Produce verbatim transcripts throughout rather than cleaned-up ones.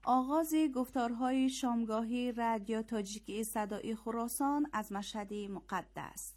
آغاز گفتارهای شامگاهی رادیو تاجیکی صدای خراسان از مشهد مقدس.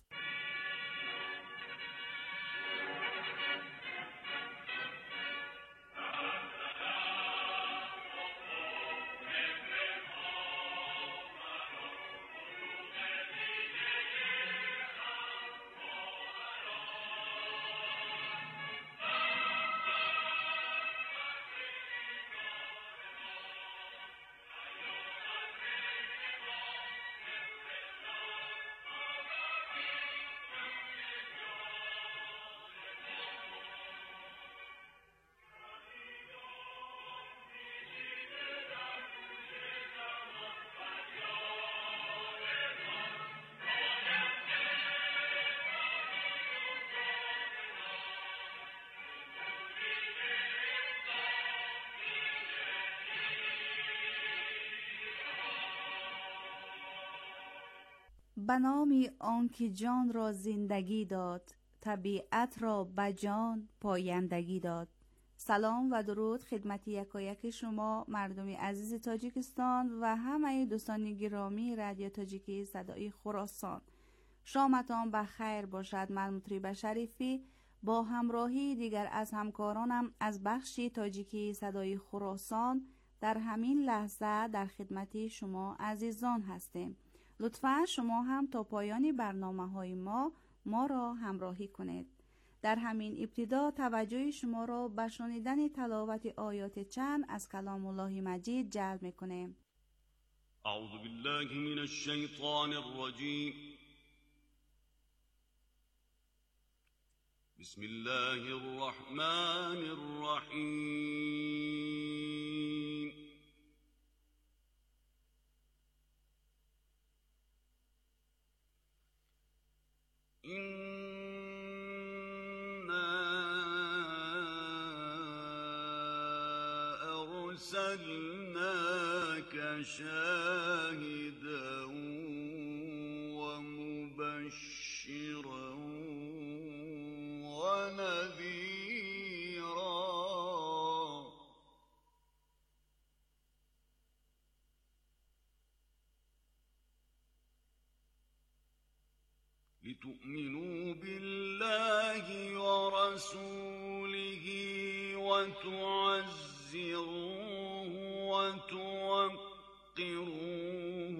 به نام آنکه جان را زندگی داد، طبیعت را به جان پایندگی داد. سلام و درود خدمت یکایک شما مردم عزیز تاجیکستان و همه دوستان گرامی رادیو تاجیکی صدای خراسان. شامتان بخیر باشد. من مطرب شریفی با همراهی دیگر از همکارانم از بخش تاجیکی صدای خراسان در همین لحظه در خدمت شما عزیزان هستیم. لطفاً شما هم تا پایان برنامه های ما ما را همراهی کنید. در همین ابتدا توجه شما را به شنیدن تلاوت آیات چند از کلام الله مجید جلب می‌کنیم. اعوذ بالله من الشیطان الرجیم. بسم الله الرحمن الرحیم. إنا أرسلناك شاهدا ومبشرا ونذيرا لتؤمنوا بالله ورسوله وتعزروه وتوقروه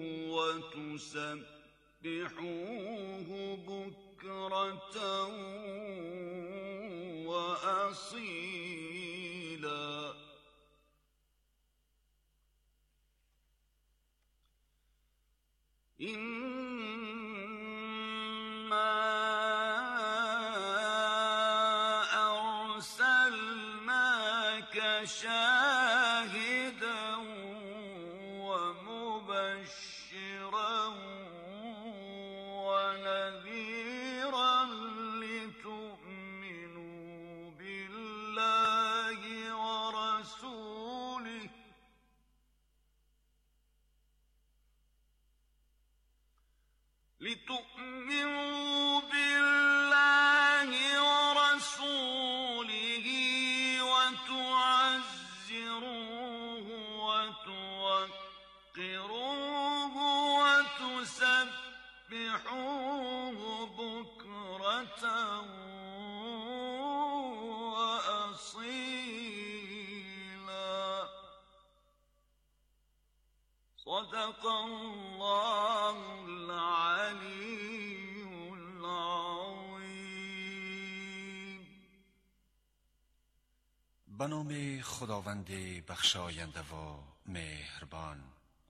وتسبحوه بكرة وأصيلا. شاهدا ومبشرا ونذيرا لتؤمنوا بالله ورسوله لتؤمنوا بالله ورسوله وتعزروه وتوقروه وتسبحوه بكرة وأصيلا. صدق الله العلي العظيم. به نام خداوند بخشاینده و مهربان.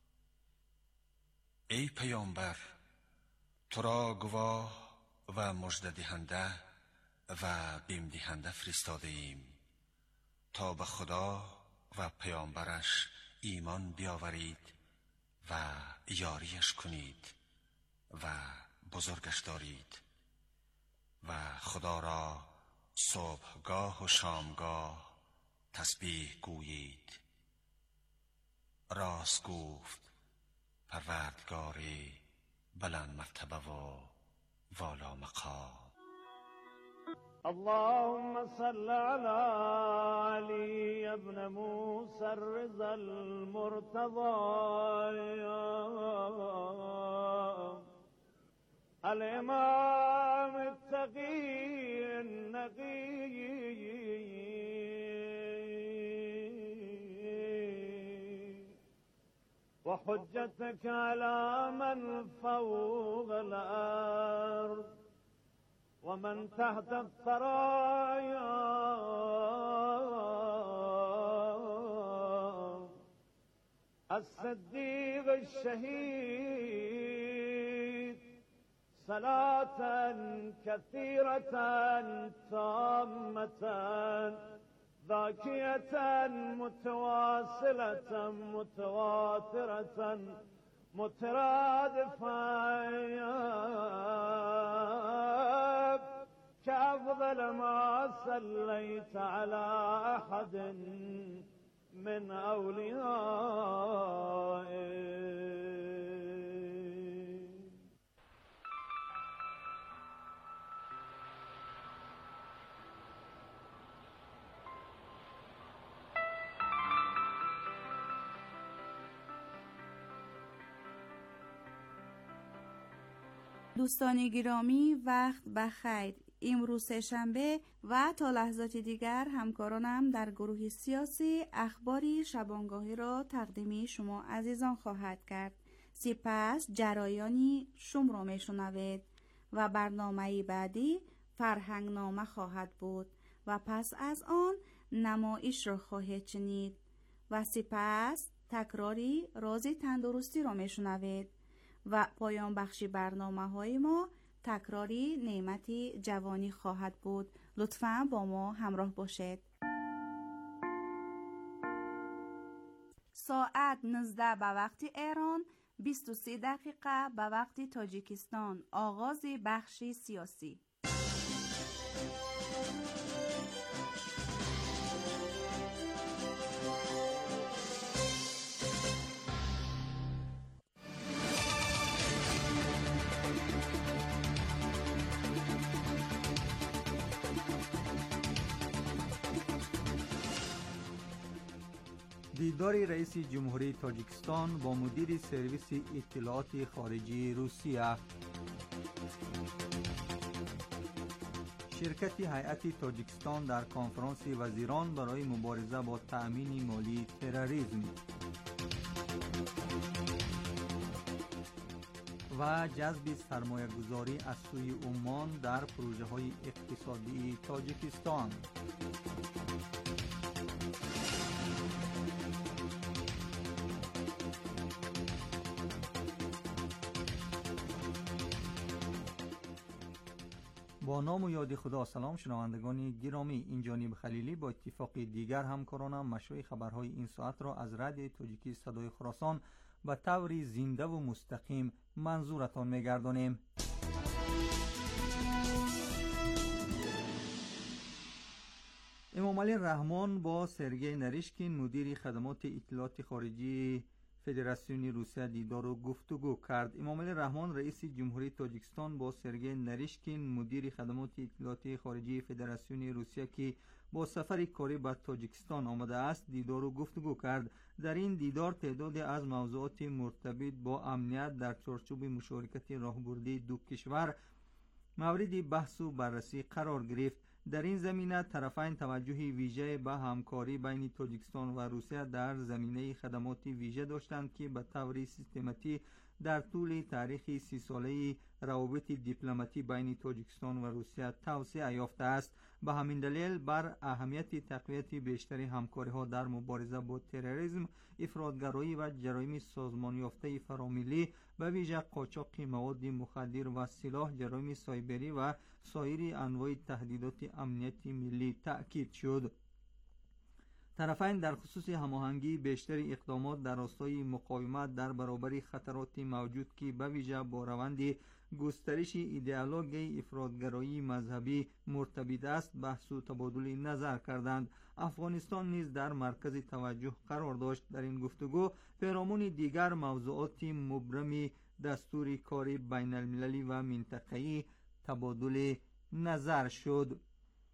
ای پیامبر، تو را گواه و مژده دهنده و بیم دهنده فرستاده ایم تا به خدا و پیامبرش ایمان بیاورید و یاریش کنید و بزرگش دارید و خدا را صبحگاه و شامگاه تسبیح گویید. راست گفت پروردگاری بلند مرتبه و والا مقام. اللهم صل على علي ابن موسى الرضا المرتضى الإمام التقي النقي وحجتك على من فوق الأرض ومن تحت الثرايا الصديق الشهيد صلاة كثيرة تامة ذاكية متواصلة متواترة مترادفة كأفضل ما صليت على أحد من أوليائك. دوستان گرامی، وقت بخیر. امروز سه‌شنبه و تا لحظات دیگر همکارانم در گروه سیاسی اخباری شبانگاهی را تقدیم شما عزیزان خواهد کرد. سپس جرایانی شم را میشنوید و برنامه بعدی فرهنگ نامه خواهد بود و پس از آن نمایش را خواهید شنید و سپس تکراری راز تندرستی را میشنوید و پایان بخشی برنامه های ما تکراری نعمتی جوانی خواهد بود. لطفاً با ما همراه باشید. ساعت نوزده به وقت ایران، بیست و سه دقیقه به وقت تاجیکستان. آغاز بخشی سیاسی. دیدار رئیس جمهوری تاجیکستان با مدیر سرویس اطلاعات خارجی روسیه. شرکت هیئت تاجیکستان در کنفرانس وزیران برای مبارزه با تأمین مالی تروریسم و جذب سرمایه گذاری از سوی عمان در پروژه های اقتصادی تاجیکستان. با نام و یاد خدا. سلام شنوندگان گرامی، این جانب خلیلی با اتفاق دیگر همکارانم مشروع خبرهای این ساعت را از رادیو تاجیکی صدای خراسان به طور زنده و مستقیم منظورتان می‌گردانیم. امامعلی رحمان با سرگئی نریشکین مدیر خدمات اطلاعات خارجی فدراسیون روسیه دیدار و گفتگو کرد. امامعلی رحمان رئیس جمهوری تاجیکستان با سرگئی نریشکین مدیر خدمات اطلاعات خارجی فدراسیون روسیه که با سفر کاری به تاجیکستان آمده است دیدار و گفتگو کرد. در این دیدار تعدادی از موضوعات مرتبط با امنیت در چارچوب مشارکت راهبردی دو کشور مورد بحث و بررسی قرار گرفت. در این زمینه طرفین توجه ویژه به همکاری بین تاجیکستان و روسیه در زمینه خدمات ویژه داشتند که به طور سیستماتی در طول تاریخ سی ساله روابط دیپلماتی بین تاجیکستان و روسیه توسعه یافته است. به همین دلیل بر اهمیت تقویت بیشتر همکاری ها در مبارزه با تروریسم، افراطگرایی و جرایم سازمان یافته فراملی به ویژه قاچاق مواد مخدر و سلاح، جرایم سایبری و سایر انواع تهدیدات امنیت ملی تأکید شد. طرفین در خصوص هماهنگی بیشتر اقدامات در راستای مقاومت در برابر خطرات موجود که به ویژه با روند گسترش ایدئولوژی افراطگرایی مذهبی مرتبط است بحث و تبادل نظر کردند. افغانستان نیز در مرکز توجه قرار داشت. در این گفتگو پیرامون دیگر موضوعات مبرم دستور کار بین المللی و منطقه‌ای تبادل نظر شد.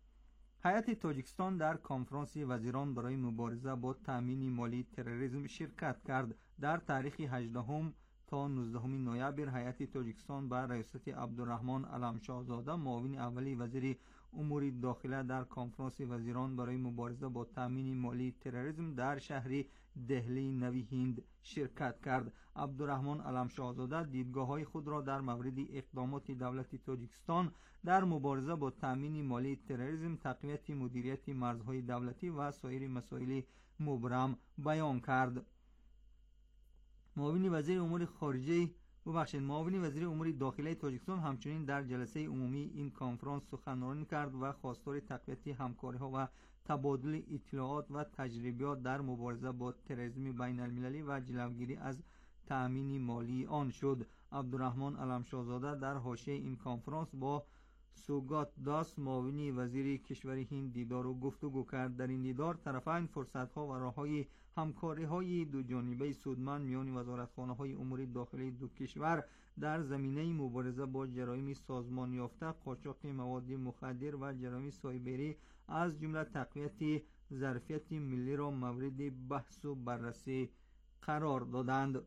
هیئت تاجیکستان در کنفرانس وزیران برای مبارزه با تامین مالی تروریسم شرکت کرد. در تاریخ هجدهم تا نوزدهم نوامبر هیئت تاجیکستان با رئیست عبدالرحمن علمشاهزاده معاون اولی وزیر امور داخله در کنفرانس وزیران برای مبارزه با تامین مالی تروریسم در شهر دهلی نوی هند شرکت کرد. عبدالرحمن علمشاهزاده دیدگاه‌های خود را در مورد اقدامات دولت تاجیکستان در مبارزه با تامین مالی تروریسم، تقویت مدیریت مرزهای دولتی و سایر مسائل مبرم بیان کرد. معاون وزیر امور خارجه ببخشید معاون وزیر امور داخلی تاجیکستان همچنین در جلسه عمومی این کنفرانس سخنرانی کرد و خواستار تقویت همکاری‌ها و تبادل اطلاعات و تجربیات در مبارزه با تروریسم بین المللی و جلوگیری از تأمین مالی آن شد. عبدالرحمن علمشاهزاده در حاشیه این کنفرانس با سوگات داس معاون وزیر کشور هند دیدار و گفتگو کرد. در این دیدار طرفین فرصت‌ها و راه‌های همکاری‌های دو جانبه سودمند میان وزارتخانه‌های امور داخلی دو کشور در زمینه مبارزه با جرایم سازمان یافته، قاچاق مواد مخدر و جرایم سایبری از جمله تقویت ظرفیت ملی را مورد بحث و بررسی قرار دادند.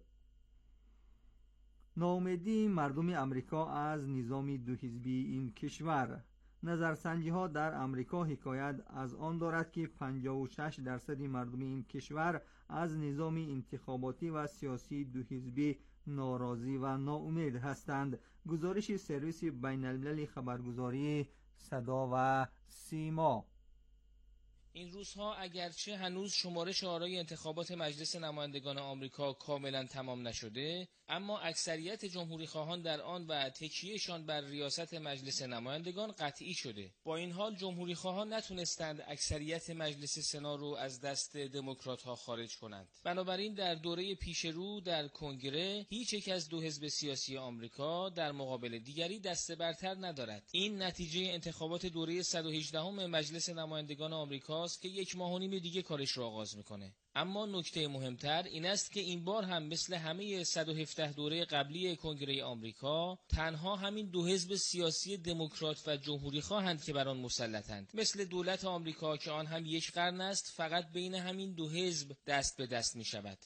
ناامیدی مردم امریکا از نظام دو حزبی این کشور. نظرسنجی ها در امریکا حکایت از آن دارد که پنجاه و شش درصد مردم این کشور از نظام انتخاباتی و سیاسی دو حزبی ناراضی و ناامید هستند. گزارش سرویس بین المللی خبرگزاری صدا و سیما. این روزها اگرچه هنوز شمارش آرای انتخابات مجلس نمایندگان آمریکا کاملا تمام نشده، اما اکثریت جمهوری خواهان در آن و تکیهشان بر ریاست مجلس نمایندگان قطعی شده. با این حال جمهوری خواهان نتونستند اکثریت مجلس سنا رو از دست دموکرات ها خارج کنند. بنابراین در دوره پیش رو در کنگره هیچ یک از دو حزب سیاسی آمریکا در مقابل دیگری دست برتر ندارد. این نتیجه انتخابات دوره صد و هجدهم مجلس نمایندگان آمریکا که یک ماه و نیم دیگه کارش رو آغاز میکنه. اما نکته مهمتر این است که این بار هم مثل همه صد و هفده دوره قبلی کنگره آمریکا تنها همین دو حزب سیاسی دموکرات و جمهوری خواهند که بر آن مسلطند. مثل دولت آمریکا که آن هم یک قرن است فقط بین همین دو حزب دست به دست می شود.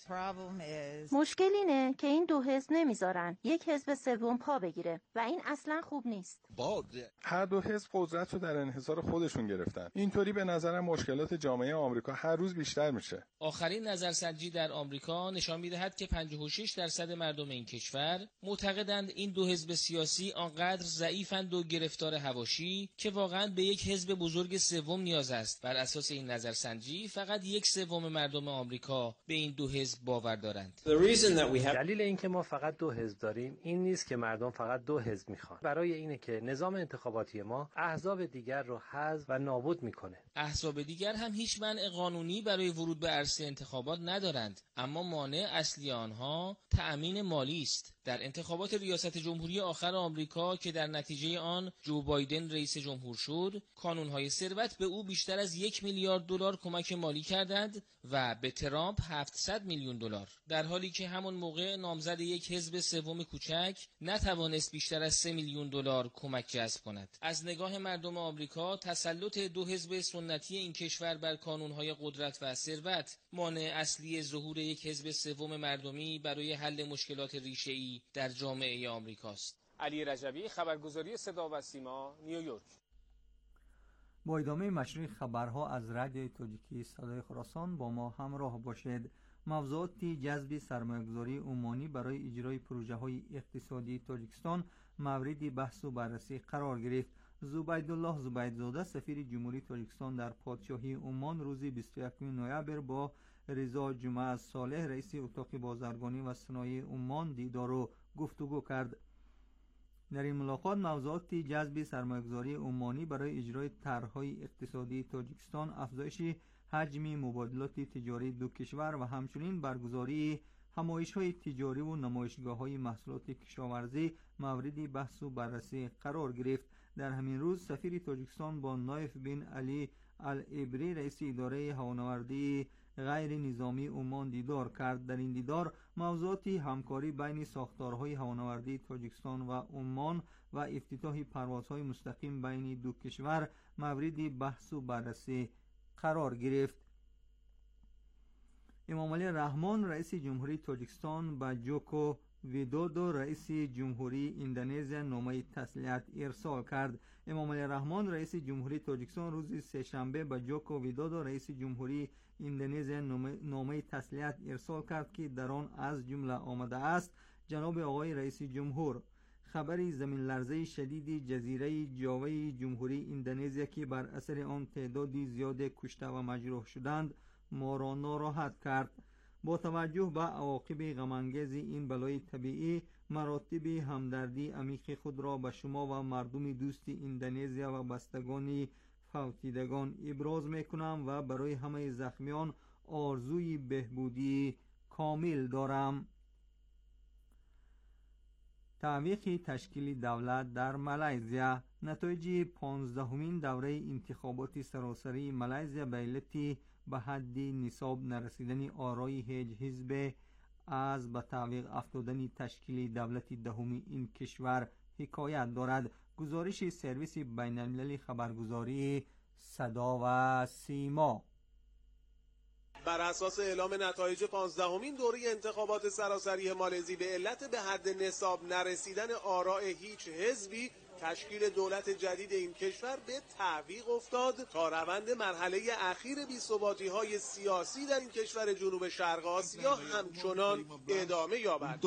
مشکل اینه که این دو حزب نمیذارن یک حزب سوم پا بگیره و این اصلا خوب نیست. هر دو حزب قدرت رو در انحصار خودشون گرفتن. اینطوری به نظرم مشکلات جامعه آمریکا هر روز بیشتر میشه. آخرین نظرسنجی در آمریکا نشان می‌دهد که پنجاه و شش درصد مردم این کشور معتقدند این دو حزب سیاسی آنقدر ضعیفند و گرفتار حواشی که واقعاً به یک حزب بزرگ سوم نیاز است. بر اساس این نظرسنجی فقط یک سوم مردم آمریکا به این دو حزب باور دارند. دلیل اینکه ما فقط دو حزب داریم این نیست که مردم فقط دو حزب میخوان. برای اینه که نظام انتخاباتی ما احزاب دیگر رو حذف و نابود میکنه. احزاب دیگر هم هیچ منع قانونی برای ورود به عرصه انتخابات ندارند، اما مانع اصلی آنها تأمین مالی است. در انتخابات ریاست جمهوری آخر آمریکا که در نتیجه آن جو بایدن رئیس جمهور شد، کانونهای ثروت به او بیشتر از یک میلیارد دلار کمک مالی کردند و به ترامپ هفتصد میلیون دلار، در حالی که همون موقع نامزد یک حزب سوم کوچک نتوانست بیشتر از سه میلیون دلار کمک جذب کند. از نگاه مردم آمریکا تسلط دو حزب سنتی این کشور بر کانونهای قدرت و ثروت مانع اصلی ظهور یک حزب سوم مردمی برای حل مشکلات ریشه‌ای در جامعه آمریکاست. علی رجبی، خبرگزاری صدا و سیما، نیویورک. با ادامه مشروع خبرها از رادیوی تاجیکی صدای خراسان با ما همراه باشید. موضوعات جذب سرمایه‌گذاری عمانی برای اجرای پروژه‌های اقتصادی تاجیکستان مورد بحث و بررسی قرار گرفت. زبیدالله زبیدزاده سفیر جمهوری تاجیکستان در پادشاهی عمان روز بیست و یکم نوامبر با رضا جمعه صالح رئیس اتاق بازرگانی و صنایع عمان دیدار و گفتگو کرد. در این ملاقات موضوعات جذب سرمایه‌گذاری عمانی برای اجرای طرح‌های اقتصادی تاجیکستان، افزایش حجم مبادلات تجاری دو کشور و همچنین برگزاری همایش‌های تجاری و نمایشگاه‌های محصولات کشاورزی مورد بحث و بررسی قرار گرفت. در همین روز سفیر تاجیکستان با نایف بن علی العبری رئیس اداره هوانوردی غیر نظامی عمان دیدار کرد. در این دیدار موضوعات همکاری بین ساختارهای هوانوردی تاجیکستان و عمان و افتتاح پروازهای مستقیم بین دو کشور مورد بحث و بررسی قرار گرفت. امامعلی رحمان رئیس جمهوری تاجیکستان به جوکو ویدودو رئیس جمهوری اندونزیا نامه تسلیت ارسال کرد. امامعلی رحمان رئیس جمهوری تاجیکستان روز سه‌شنبه به جوکو ویدودو رئیس جمهوری اندونزیا نامه تسلیت ارسال کرد که در آن از جمله آمده است: جناب آقای رئیس جمهور، خبری زمین لرزه شدید جزیره جاوه جمهوری اندونزیا که بر اثر آن تعدادی زیاد کشته و مجروح شدند ما را ناراحت کرد. با توجه به عواقب غم‌انگیز این بلای طبیعی، مراتب همدردی عمیق خود را به شما و مردم دوست اندونزیا و بستگان فوتیدگان ابراز میکنم و برای همه زخمیان آرزوی بهبودی کامل دارم. تعویق تشکیل دولت در مالزیا. نتایج پانزدهمین دوره انتخابات سراسری مالزیا به علت به حد نصاب نرسیدن آرای هیچ حزب از به تعویق افتادن تشکیل دولت دهم این کشور حکایت دارد. گزارش سرویس بین المللی خبرگزاری صدا و سیما. بر اساس اعلام نتایج پانزدهمین دوره انتخابات سراسری مالزی به علت به حد نصاب نرسیدن آراء هیچ حزبی، تشکیل دولت جدید این کشور به تعویق افتاد تا روند مرحله اخیر بی‌ثباتی‌های سیاسی در این کشور جنوب شرق آسیا همچنان ادامه یابد.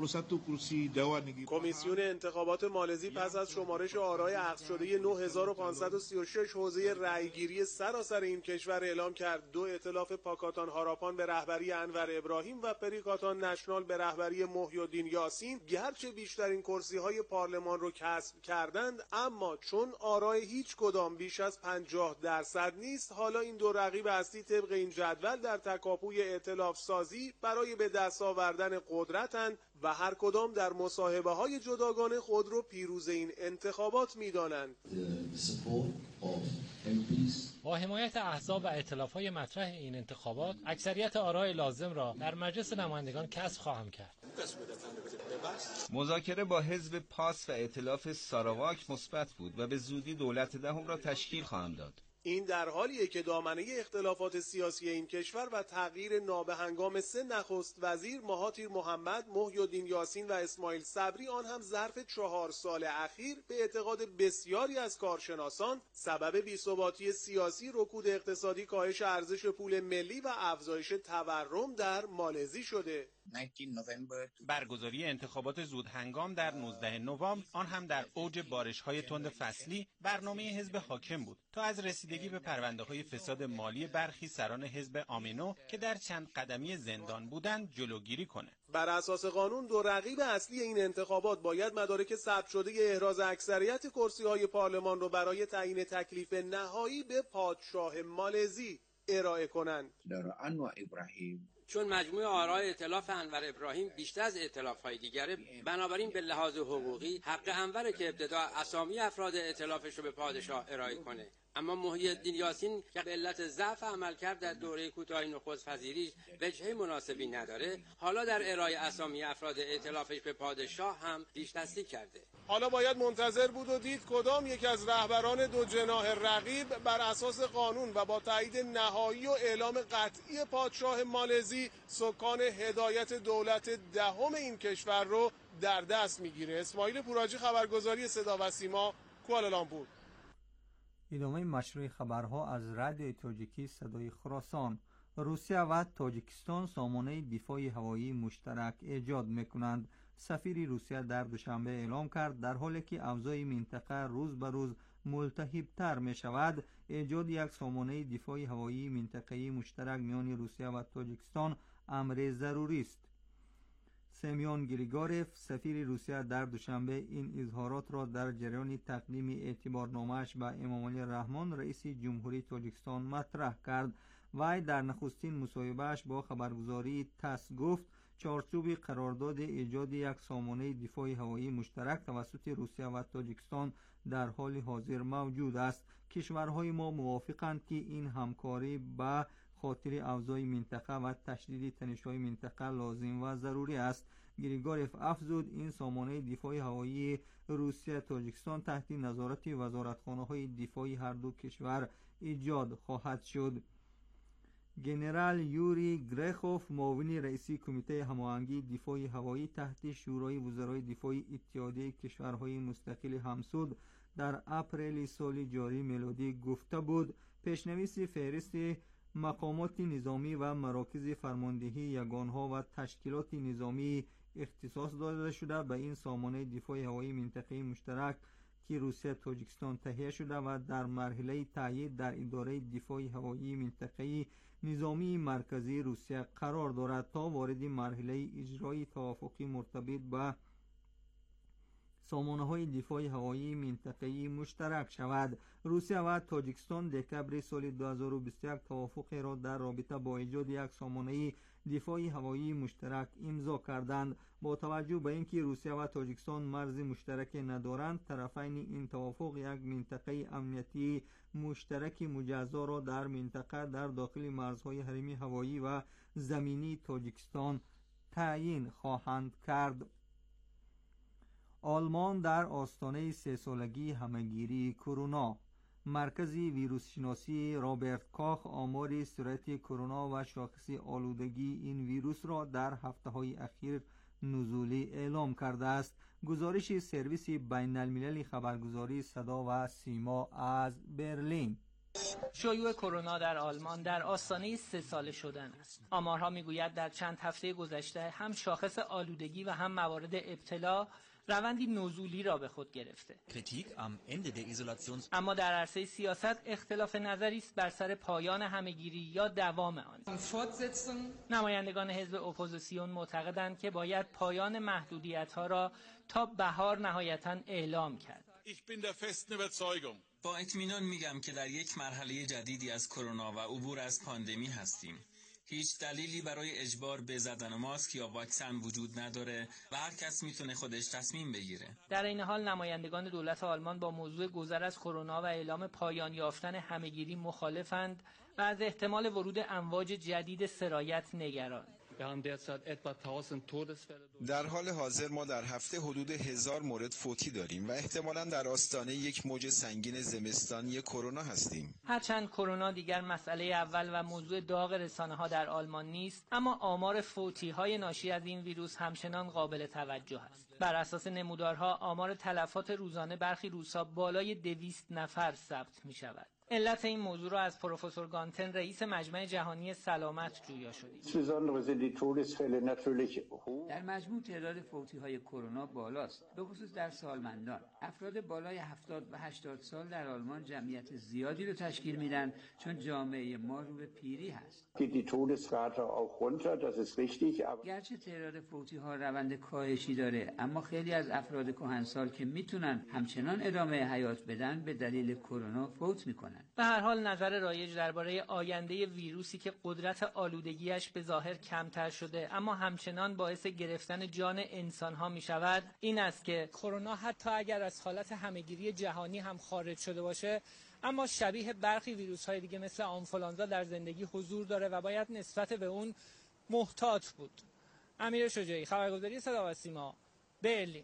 کمیسیون انتخابات مالزی پس از شمارش آرای اخذ شده نه هزار و پانصد و سی و شش حوزه رأیگیری سراسر این کشور اعلام کرد دو ائتلاف پاکاتان هاراپان به رهبری انور ابراهیم و پریکاتان نشنال به رهبری محی الدین یاسین گرچه بیشترین کرسی‌های پارلمان رو کسب کرد کردند، اما چون آرای هیچ کدام بیش از پنجاه درصد نیست، حالا این دو رقیب اصلی طبق این جدول در تکاپوی ائتلاف سازی برای به دست آوردن قدرتند و هر کدام در مصاحبه های جداگانه خود رو پیروز این انتخابات می‌دانند. با حمایت احزاب و ائتلاف‌های مطرح این انتخابات، اکثریت آرای لازم را در مجلس نمایندگان کسب خواهم کرد. مذاکره با حزب پاس و ائتلاف ساراواک مثبت بود و به زودی دولت دهم را تشکیل خواهم داد. این در حالیه که دامنه اختلافات سیاسی این کشور و تغییر نابهنگام سه نخست وزیر مهاتیر محمد، محی الدین یاسین و اسماعیل صبری، آن هم ظرف چهار سال اخیر به اعتقاد بسیاری از کارشناسان سبب بی‌ثباتی سیاسی، رکود اقتصادی، کاهش ارزش پول ملی و افزایش تورم در مالزی شده. برگزاری انتخابات زود هنگام در نوزدهم نوامبر، آن هم در اوج بارش‌های تند فصلی، برنامه حزب حاکم بود تا از رسیدگی به پرونده‌های فساد مالی برخی سران حزب آمینو که در چند قدمی زندان بودند جلوگیری کنه. بر اساس قانون دو رقیب اصلی این انتخابات باید مدارک ثبت شده احراز اکثریت کرسی‌های پارلمان رو برای تعیین تکلیف نهایی به پادشاه مالزی ارائه کنند. انور ابراهیم چون مجموع آرای ائتلاف انور ابراهیم بیشتر از ائتلاف‌های دیگره، بنابراین به لحاظ حقوقی حق انوره که ابتدا اسامی افراد ائتلافش رو به پادشاه ارائه کنه. اما محی الدین یاسین که به علت ضعف عملکرد در دوره کوتاه نخست وزیریش وجهه مناسبی نداره، حالا در ارائه اسامی افراد ائتلافش به پادشاه هم پیش دستی کرده. حالا باید منتظر بود و دید کدام یک از رهبران دو جناح رقیب بر اساس قانون و با تایید نهایی و اعلام قطعی پادشاه مالزی سکان هدایت دولت دهم این کشور رو در دست میگیره. اسماعیل پوراجی، خبرگزاری صدا و سیما، کوالالامپور. ادامه مشروع خبرها از رادیو تاجیکی صدای خراسان. روسیه و تاجیکستان سامانه دفاع هوایی مشترک ایجاد میکنند. سفیر روسیه در دوشنبه اعلام کرد در حالی که اوضاع منطقه روز به روز ملتهب‌تر می شود، ایجاد یک سامانه دفاع هوایی منطقه‌ای مشترک میان روسیه و تاجیکستان امر ضروری است. سمیون گریگوروف، سفیر روسیه، در دوشنبه این اظهارات را در جریان تقدیم اعتبارنامه‌اش به امامعلی رحمان رئیس جمهوری تاجیکستان مطرح کرد. وی در نخستین مصاحبه‌اش با خبرگزاری تاس گفت چارچوب قرارداد ایجاد یک سامانه دفاع هوایی مشترک توسط روسیه و تاجیکستان در حال حاضر موجود است. کشورهای ما موافقند که این همکاری به خاطر اوضاع منطقه و تشدید تنش‌های منطقه لازم و ضروری است. گریگوریف افزود این سامانه دفاع هوایی روسیه تاجیکستان تحت نظارت وزارتخانه‌های دفاعی هر دو کشور ایجاد خواهد شد. گنرال یوری گرخوف معاون رئیس کمیته هماهنگی دفاع هوایی تحت شورای وزرای دفاع اتحادیه کشورهای مستقل همسود در اپریل سال جاری میلادی گفته بود پیشنویس فهرست مقامات نظامی و مراکز فرماندهی یگانها و تشکیلات نظامی اختصاص داده شده به این سامانه دفاع هوایی منطقه مشترک که روسیه تاجیکستان تهیه شده و در مرحله تایید در اداره دفاع هوایی منطقه نظامی مرکزی روسیه قرار دارد تا وارد مرحله اجرای توافقی مرتبط به سامانه‌های دفاع هوایی منطقه‌ای مشترک شود. روسیه و تاجیکستان دکبر سال دو هزار و بیست و یک توافق را در رابطه با ایجاد یک سامانه دفاع هوایی مشترک امضا کردند. با توجه به اینکه روسیه و تاجیکستان مرز مشترک ندارند، طرفین این توافق یک منطقه امنیتی مشترک مجزا را در منطقه در داخل مرزهای حریم هوایی و زمینی تاجیکستان تعیین خواهند کرد. آلمان در آستانه سه سالگی همهگیری کرونا. مرکز ویروس شناسی رابرت کاخ آمار سرعت کرونا و شاخص آلودگی این ویروس را در هفته‌های اخیر نزولی اعلام کرده است. گزارش سرویس بین المللی خبرگزاری صدا و سیما از برلین. شیوع کرونا در آلمان در آستانه سه ساله شدن است. آمارها میگوید در چند هفته گذشته هم شاخص آلودگی و هم موارد ابتلا روندی نزولی را به خود گرفته. اما در عرصه سیاست اختلاف نظری است بر سر پایان همهگیری یا دوام آن. نمایندگان حزب اپوزیسیون معتقدند که باید پایان محدودیت‌ها را تا بهار نهایتاً اعلام کرد. با اطمینان میگم که در یک مرحله جدیدی از کرونا و عبور از پاندمی هستیم. هیچ دلیلی برای اجبار به زدن ماسک یا واکسن وجود نداره و هر کس میتونه خودش تصمیم بگیره. در این حال نمایندگان دولت آلمان با موضوع گذر از کرونا و اعلام پایان یافتن همهگیری مخالفند و از احتمال ورود امواج جدید سرایت نگران. در حال حاضر ما در هفته حدود هزار مورد فوتی داریم و احتمالاً در آستانه یک موج سنگین زمستانی کرونا هستیم. هرچند کرونا دیگر مسئله اول و موضوع داغ رسانه‌ها در آلمان نیست، اما آمار فوتی‌های ناشی از این ویروس همچنان قابل توجه است. بر اساس نمودارها آمار تلفات روزانه برخی روزها بالای دویست نفر ثبت می‌شود. علت این موضوع را از پروفسور گانتن رئیس مجمع جهانی سلامت جویا شدیم. در مجموع تعداد فوتی‌های کرونا بالاست، به خصوص در سالمندان. افراد بالای هفتاد و هشتاد سال در آلمان جمعیت زیادی رو تشکیل میدن چون جامعه ما رو به پیری هست. گرچه تعداد فوتی‌ها روند کاهشی داره، اما خیلی از افراد کهنسال که میتونن همچنان ادامه حیات بدن به دلیل کرونا فوت میکنن. به هر حال نظر رایج درباره آینده ویروسی که قدرت آلودگیش به ظاهر کمتر شده اما همچنان باعث گرفتن جان انسان‌ها می‌شود این است که کرونا حتی اگر از حالت همهگیری جهانی هم خارج شده باشه، اما شبیه برخی ویروس‌های دیگه مثل آنفولانزا در زندگی حضور داره و باید نسبت به اون محتاط بود. امیر شجاعی، خبرگزاری صدا و سیما، برلین.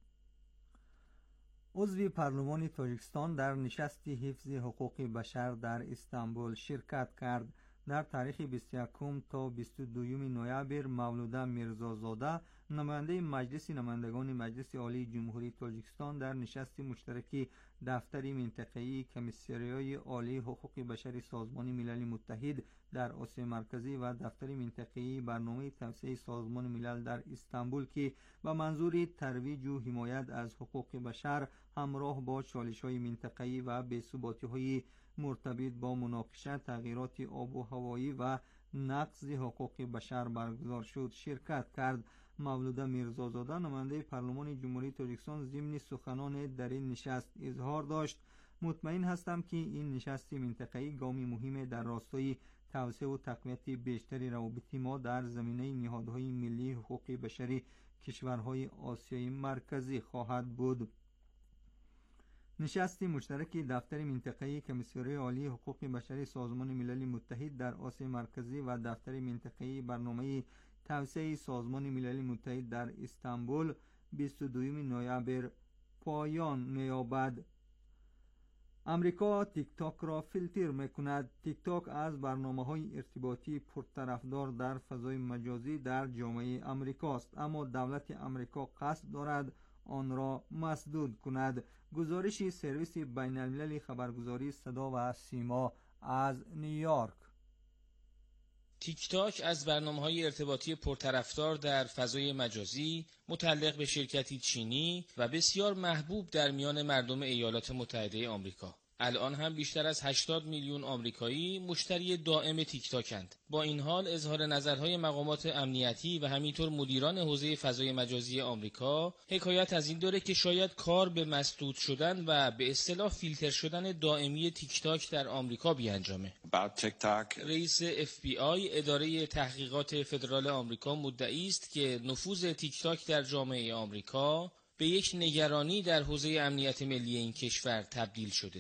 عضو پارلمان تاجیکستان در نشست حفظ حقوق بشر در استانبول شرکت کرد. در تاریخ بیست و یک تا بیست و دو نوامبر مولوده میرزازاده نماینده مجلس نمایندگان مجلس عالی جمهوری تاجیکستان در نشست مشترک دفتر منطقه‌ای کمیسریای عالی حقوق بشر سازمان ملل متحد در آسیا مرکزی و دفتر منطقه‌ای برنامه توسعه سازمان ملل در استانبول که به منظور ترویج و حمایت از حقوق بشر همراه با چالش‌های منطقه‌ای و بی‌ثباتی‌های مرتبط با مناقشه تغییرات آب و هوایی و نقض حقوق بشر برگزار شد شرکت کرد. مولوده میرزازاده نماینده پارلمان جمهوری تاجیکستان ضمن سخنان در این نشست اظهار داشت: مطمئن هستم که این نشست منطقه‌ای گامی مهم در راستای توسعه و تقویت بیشتر روابط ما در زمینه نهادهای ملی حقوق بشری کشورهای آسیای مرکزی خواهد بود. نشست مشترک دفتر منطقه‌ای کمیسیون عالی حقوق بشری سازمان ملل متحد در آسیا مرکزی و دفتر منطقه‌ای برنامه توسعه سازمان ملل متحد در استانبول بیست و دوم نوامبر پایان می‌یابد. امریکا تیک تاک را فیلتر می‌کند. تیک تاک از برنامه‌های ارتباطی پرطرفدار در فضای مجازی در جامعه امریکاست، اما دولت امریکا قصد دارد آن را مسدود کند. گزارش سرویس بین المللی خبرگزاری صدا و سیما از نیویورک. تیک تاک از برنامه‌های ارتباطی پرطرفدار در فضای مجازی متعلق به شرکتی چینی و بسیار محبوب در میان مردم ایالات متحده آمریکا. الان هم بیشتر از هشتاد میلیون آمریکایی مشتری دائم تیک تاکند. با این حال اظهار نظرهای مقامات امنیتی و همینطور مدیران حوزه فضای مجازی آمریکا حکایت از این داره که شاید کار به مسدود شدن و به اصطلاح فیلتر شدن دائمی تیک تاک در آمریکا بیانجامه. رئیس اف بی آی اداره تحقیقات فدرال آمریکا مدعی است که نفوذ تیک تاک در جامعه آمریکا به یک نگرانی در حوزه امنیت ملی این کشور تبدیل شده.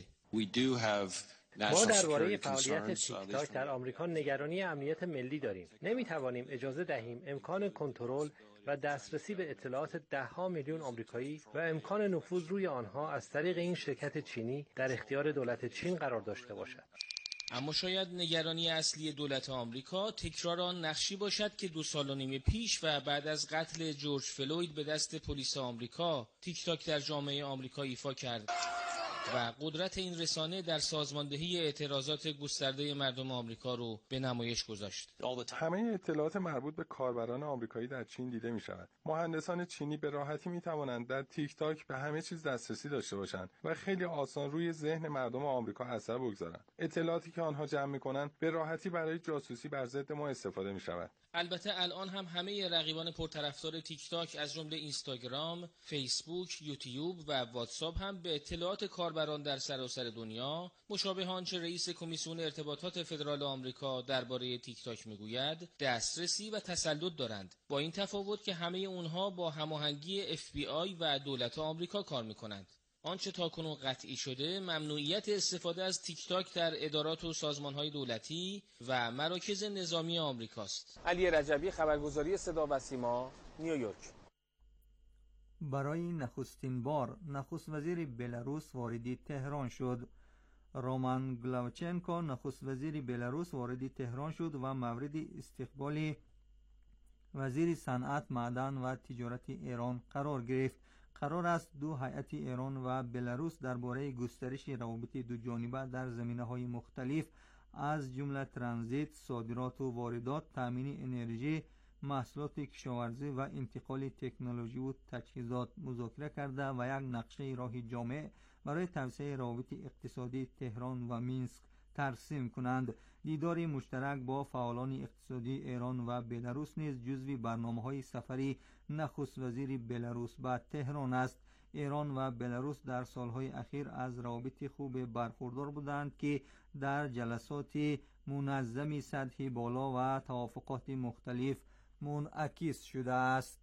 ما درباره فعالیت تیک تاک در آمریکا نگرانی امنیت ملی داریم. نمی‌توانیم اجازه دهیم امکان کنترل و دسترسی به اطلاعات ده‌ها میلیون آمریکایی و امکان نفوذ روی آنها از طریق این شرکت چینی در اختیار دولت چین قرار داشته باشد. اما شاید نگرانی اصلی دولت آمریکا تکرار آن نقشی باشد که دو سال و نیم پیش و بعد از قتل جورج فلوید به دست پلیس آمریکا تیک تاک در جامعه آمریکا ایفا کرد و قدرت این رسانه در سازماندهی اعتراضات گسترده مردم آمریکا رو به نمایش گذاشت. همه اطلاعات مربوط به کاربران آمریکایی در چین دیده می شود. مهندسان چینی به راحتی می توانند در تیک تاک به همه چیز دسترسی داشته باشند و خیلی آسان روی ذهن مردم آمریکا اثر بگذارند. اطلاعاتی که آنها جمع می کنند به راحتی برای جاسوسی بر ضد ما استفاده می شود. البته الان هم همه رقیبان پرطرفدار تیک تاک از جمله اینستاگرام، فیسبوک، یوتیوب و واتساپ هم به اطلاعات کاربران در سراسر دنیا مشابه آنچه رئیس کمیسیون ارتباطات فدرال آمریکا درباره تیک تاک میگوید دسترسی و تسلط دارند، با این تفاوت که همه اونها با هماهنگی اف بی آی و دولت آمریکا کار میکنند. آنچه تاکنون قطعی شده ممنوعیت استفاده از تیک تاک در ادارات و سازمان‌های دولتی و مراکز نظامی آمریکاست. علی رجبی، خبرگزاری صدا و سیما، نیویورک. برای نخستین بار نخست وزیر بلاروس وارد تهران شد. رومان گلاوچنکو نخست وزیر بلاروس وارد تهران شد و مورد استقبال وزیر صنعت، معدن و تجارت ایران قرار گرفت. قرار است دو هیئت ایران و بلاروس درباره گسترش روابط دو جانبه در زمینه‌های مختلف از جمله ترانزیت، صادرات و واردات، تامین انرژی، محصولات کشاورزی و انتقال تکنولوژی و تجهیزات مذاکره کرده و یک نقشه راه جامع برای توسعه روابط اقتصادی تهران و مینسک ترسیم کنند. دیدار مشترک با فعالان اقتصادی ایران و بلاروس نیز جزو برنامه‌های سفری نخست وزیر بلاروس به تهران است. ایران و بلاروس در سالهای اخیر از روابط خوب برخوردار بودند که در جلسات منظم سطح بالا و توافقات مختلف منعکس شده است.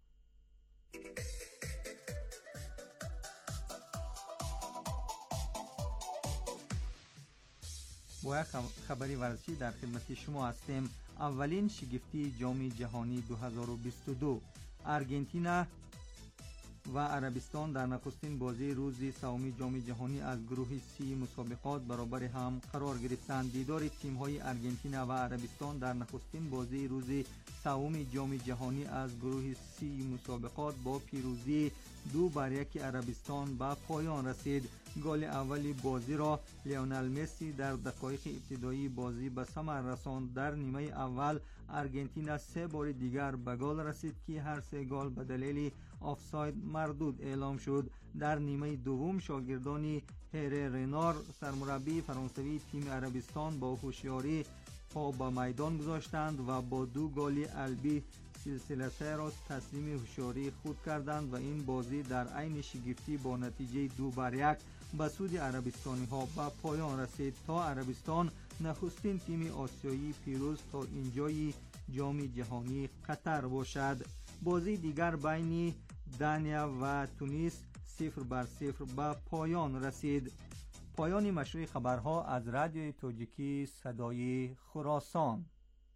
با یک خبری ورزشی در خدمت شما هستیم. اولین شگفتی جام جهانی دو هزار و بیست و دو، ارژانتین و عربستان در نخستین بازی روز سوم جام جهانی از گروه سی مسابقات برابر هم قرار گرفتند. دیدار تیم‌های ارژانتین و عربستان در نخستین بازی روز سوم جام جهانی از گروه سی مسابقات با پیروزی دو بر یک عربستان به پایان رسید. گل اولی بازی را لیونل مسی در دقایق ابتدایی بازی به ثمر رساند. در نیمه اول ارژانتین سه بار دیگر به گل رسید که هر سه گل به دلیل آفساید مردود اعلام شد. در نیمه دوم شاگردان هری رینار سرمربی فرانسوی تیم عربستان با هوشیاری پا به میدان گذاشتند و با دو گل البی سلسله را تسلیم هوشیاری خود کردند و این بازی در عین شگفتی با نتیجه دو بر یک به سود عربستانی ها به پایان رسید تا عربستان نخستین تیم آسیایی پیروز تا اینجای جام جهانی قطر باشد. بازی دیگر بین دانیا و تونس صفر بر صفر به پایان رسید. پایان مشروع خبرها از رادیوی توجیکی صدای خراسان.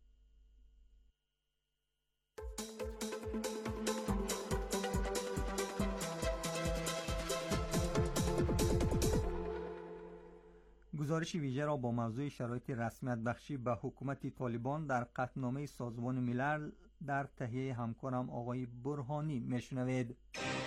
گزارش ویژه را با موضوع شرایط رسمیت بخشی به حکومت طالبان در قطعنامه سازمان ملل در تهیه همکارم آقای برهانی میشنوید.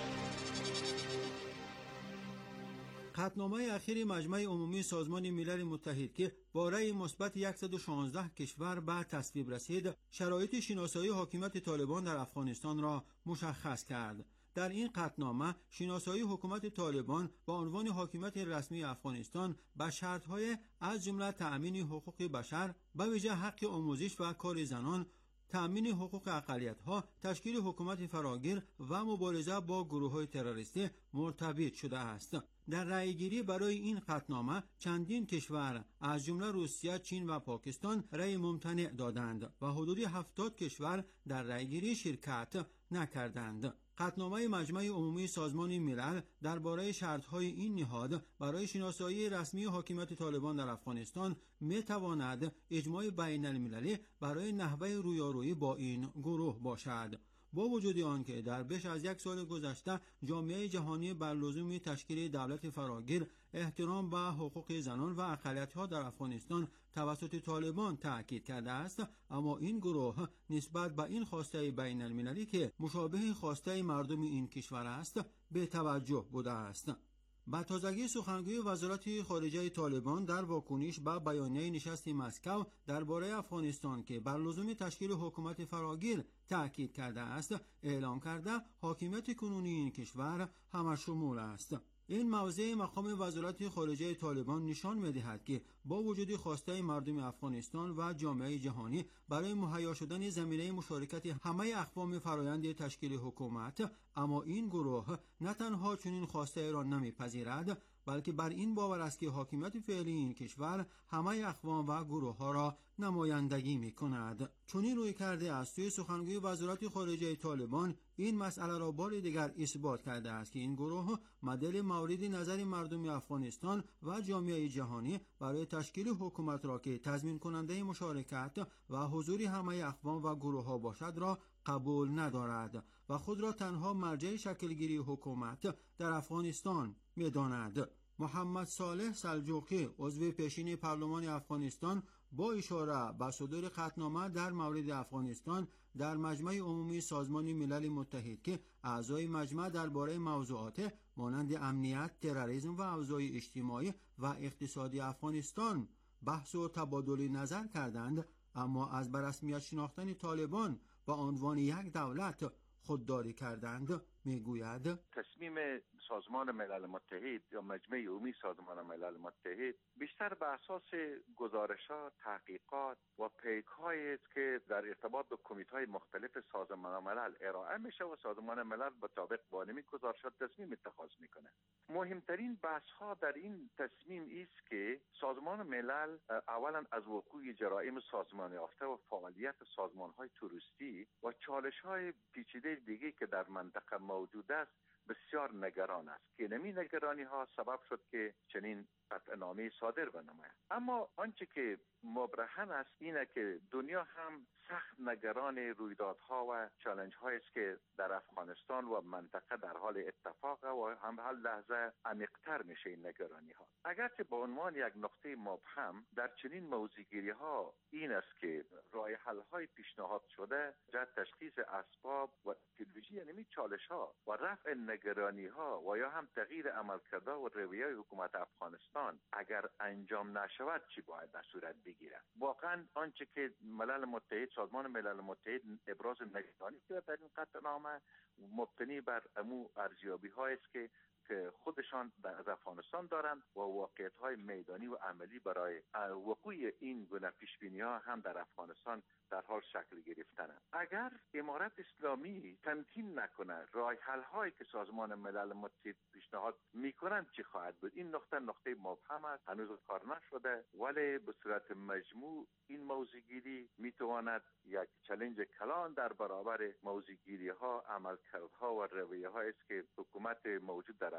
قطعنامه اخیر مجمع عمومی سازمان ملل متحد که با رأی مثبت صد و شانزده کشور به تصویب رسید، شرایط شناسایی حاکمیت طالبان در افغانستان را مشخص کرد. در این قطعنامه شناسایی حکومت طالبان با عنوان حاکمیت رسمی افغانستان به شرط‌های از جمله تأمین حقوق بشر، به ویژه حق آموزش و کار زنان، تأمین حقوق اقلیت‌ها، تشکیل حکومت فراگیر و مبارزه با گروه‌های تروریستی مرتبط شده است. در رأیگیری برای این قطعنامه چندین کشور از جمله روسیه، چین و پاکستان رأی ممتنع دادند و حدود هفتاد کشور در رأیگیری شرکت نکردند. قطعنامه مجمع عمومی سازمان ملل درباره شرط‌های این نهاد برای شناسایی رسمی حاکمیت طالبان در افغانستان می‌تواند اجماع بین المللی برای نحوه رویارویی با این گروه باشد. با وجود آنکه در بیش از یک سال گذشته جامعه جهانی بر لزوم تشکیل دولت فراگیر، احترام به حقوق زنان و اقلیت‌ها در افغانستان توسط طالبان تأکید کرده است، اما این گروه نسبت به این خواسته بین المللی که مشابه خواسته مردم این کشور است به توجه بوده است. با تازگی سخنگوی وزارت خارجه طالبان در واکنش به بیانیه نشست مسکو درباره افغانستان که بر لزوم تشکیل حکومت فراگیر تأکید کرده است، اعلام کرده حاکمیت کنونی این کشور همه‌شمول است. این موضع مقام وزارت خارجه طالبان نشان می‌دهد که با وجود خواسته مردم افغانستان و جامعه جهانی برای مهیا شدن زمینه مشارکت همه اقوام فرآیند تشکیل حکومت، اما این گروه نه تنها چنین خواسته را نمی‌پذیرد، بلکه بر این باور است که حاکمیت فعلی این کشور همه اقوام و گروه ها را نمایندگی می کند. چنین روی کرده از سوی سخنگوی وزارت خارجه طالبان این مسئله را بار دیگر اثبات کرده است که این گروه مدل مورد نظر مردم افغانستان و جامعه جهانی برای تشکیل حکومت را که تضمین کننده مشارکت و حضور همه اقوام و گروه ها باشد را قبول ندارد و خود را تنها مرجع شکلگیری حکومت در افغانستان می داند. محمد صالح سلجوقی عضو پیشین پارلمان افغانستان با اشاره به صدور قطعنامه در مورد افغانستان در مجمع عمومی سازمان ملل متحد که اعضای مجمع درباره موضوعات مانند امنیت، تروریسم و اوضاع اجتماعی و اقتصادی افغانستان بحث و تبادل نظر کردند، اما از به رسمیت شناختن طالبان با عنوان یک دولت خودداری کردند، میگوید تصمیم سازمان ملل متحد یا مجمع عمومی سازمان ملل متحد بیشتر به اساس گزارشات، تحقیقات و پیک‌هایی است که در ارتباط با کمیته‌های مختلف سازمان ملل ارائه میشه و سازمان ملل مطابق با این گزارشات تصمیم اتخاذ میکنه. مهمترین بحث‌ها در این تصمیم است که سازمان ملل اولا از وقوع جرائم سازمان یافته و فعالیت سازمان‌های توریستی و چالش‌های پیچیده دیگه که در منطقه موجود است بسیار نگران است که نمی نگرانی ها سبب شد که چنین قطعنامه صادر بنماید. اما آنچه که مبرهن است اینه که دنیا هم سخت نگران رویدادها و چالش هایی است که در افغانستان و منطقه در حال اتفاق و هم هر لحظه عمیق‌تر میشه این نگرانی ها. اگرچه به عنوان یک نقطه مبهم در چنین موضوعگیری ها این است که راه حل های پیشنهاد شده جهت تشخیص اسباب و ایدئولوژی یعنی چالش ها و رفع نگرانی ها و یا هم تغییر عملکرد و رویه حکومت افغانستان اگر انجام نشود چی باید در صورت بگیره. واقعا آنچه که ملل متحد سازمان ملل متحد ابراز نگرانی کرده در این قطعنامه مبتنی بر امو ارزیابی هایی است که که خودشان در افغانستان دارند و واقعیت های میدانی و عملی برای وقوع این گونه پیش بینی ها هم در افغانستان در حال شکل گرفتن. اگر امارت اسلامی تمکین نکنه راه حل هایی که سازمان ملل متحد پیشنهاد میکنند چی خواهد بود؟ این نقطه نقطه مبهم است، هنوز کار نشده، ولی به صورت مجموع این موضوعگیری میتواند یک چالش کلان در برابر موضوعگیری ها، عملکردها و رویه هایی است که حکومت موجود در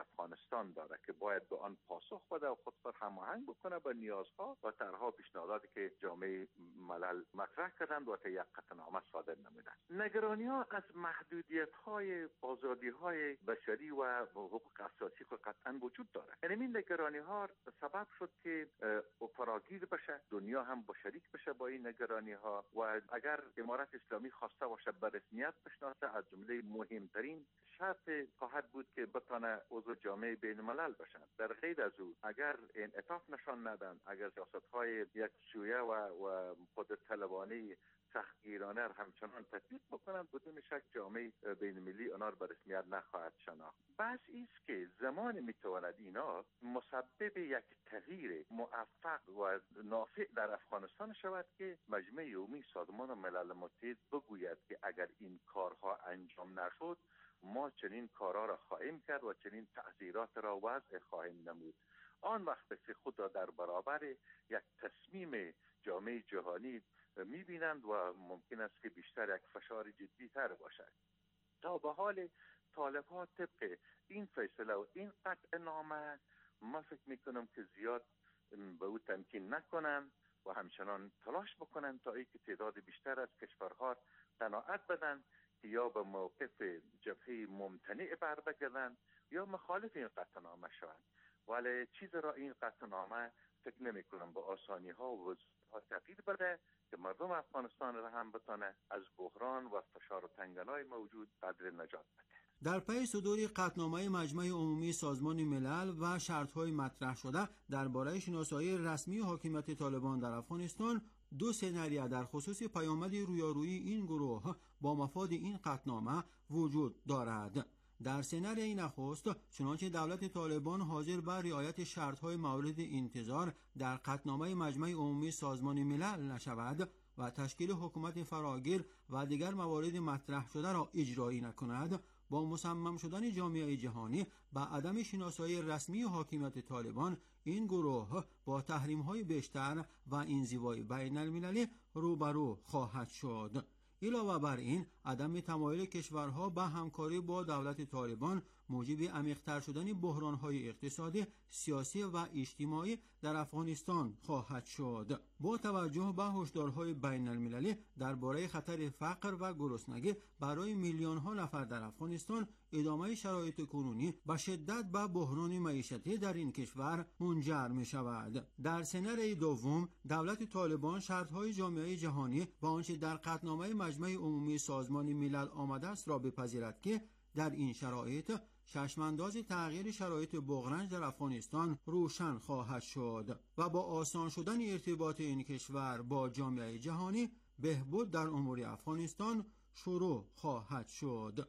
افغانستان داره که باید به آن پاسخ بده و خود را هماهنگ بکنه با نیازها و طرحها پیشنهاداتی که جامعه ملل مطرح کردند و تا یک قطعنامه صادر نمودند. نگرانی‌ها از محدودیت‌های آزادی‌های بشری و حقوق اساسی خود قطعاً وجود داره. یعنی این نگرانی‌ها سبب شد که فراگیر بشه، دنیا هم با شریک بشه با این نگرانی‌ها و اگر امارت اسلامی خواسته باشه به رسمیت بشناسه، از جمله مهمترین شرط خواهد بود که بتونه عضو جامعه بین الملل بشن. در غیر از او اگر انعطاف نشان ندن، اگر سیاست‌های یک سویه و و قدرت طلبانه سختگیرانه را همچنان تطبیق بکنند، بدون شک جامعه بین المللی آنها را به رسمیت نخواهد شناخت. بس است که زمان میتواند اینا مسبب یک تغییر موفق و نافع در افغانستان شود که مجمع عمومی سازمان ملل متحد بگوید که اگر این کارها انجام نشد ما چنین کارها را خواهیم کرد و چنین تعذیرات را وضع خواهیم نمود. آن وقت که خود را در برابر یک تصمیم جامعه جهانی میبینند و ممکن است که بیشتر یک فشار جدی تر باشد. تا به حال طالب ها طبق این فیصله و این قطع نامه ما فکر میکنم که زیاد به او تمکین نکنند و همچنان تلاش بکنند تا اینکه تعداد بیشتر از کشورها قناعت بدن که یا به موقف جبهه ممتنع بر بگردند یا مخالف این قطع نامه شوند. ولی چیز را این قطع نامه فکر نمی کنم با آسانی ها و وضوح تغییر بده که مردم افغانستان را هم بتانه از بحران و فشار و تنگنای موجود قدر نجات بده. در پی صدور قطعنامه مجمع عمومی سازمان ملل و شرط‌های مطرح شده درباره شناسایی رسمی حاکمیت طالبان در افغانستان، دو سناریو در خصوص پیامد رویارویی این گروه با مفاد این قطعنامه وجود دارد. در سناریوی نخست، چنانچه دولت طالبان حاضر بر رعایت شرط‌های مورد انتظار در قطعنامه مجمع عمومی سازمان ملل نشود و تشکیل حکومت فراگیر و دیگر موارد مطرح شده را اجرایی نکند، با مصمم شدن جامعه جهانی به عدم شناسایی رسمی حاکمیت طالبان، این گروه با تحریم‌های بیشتر و انزوای بین المللی روبرو خواهد شد. علاوه بر این، عدم تمایل کشورها به همکاری با دولت طالبان موجب عمیق‌تر شدن بحران‌های اقتصادی، سیاسی و اجتماعی در افغانستان خواهد شد. با توجه به هشدارهای بین المللی درباره خطر فقر و گرسنگی برای میلیون‌ها نفر در افغانستان، ادامه شرایط کنونی به شدت به بحران معیشتی در این کشور منجر می شود. در سناریوی دوم، دولت طالبان شرط‌های جامعه جهانی و آنچه در قطعنامه مجمع عمومی سازمان ملل آمده است را بپذیرد که در این شرایط چشمانداز تغییر شرایط بغرنج در افغانستان روشن خواهد شد و با آسان شدن ارتباط این کشور با جامعه جهانی، بهبود در امور افغانستان شروع خواهد شد.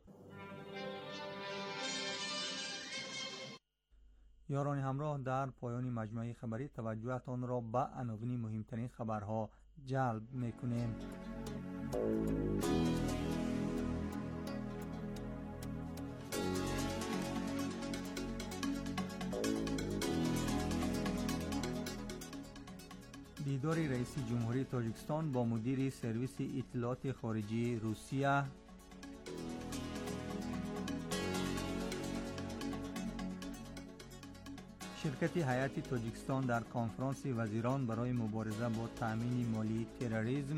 یاران همراه، در پایان مجموعه خبری توجهتان را به عناوین مهمترین خبرها جلب می‌کنیم. دیدار رئیس جمهوری تاجیکستان با مدیر سرویس اطلاعات خارجی روسیه، شرکت هیئت تاجیکستان در کنفرانس وزیران برای مبارزه با تأمین مالی تروریسم،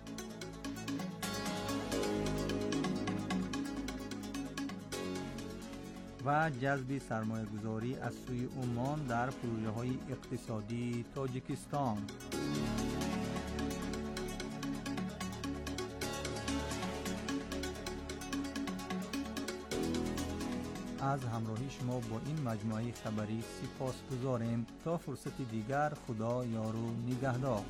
و جذب سرمایه‌گذاری از سوی عمان در پروژه‌های اقتصادی تاجیکستان. از همراهی شما با این مجموعه خبری سپاسگزاریم. تا فرصت دیگر، خدا یار و نگهدار.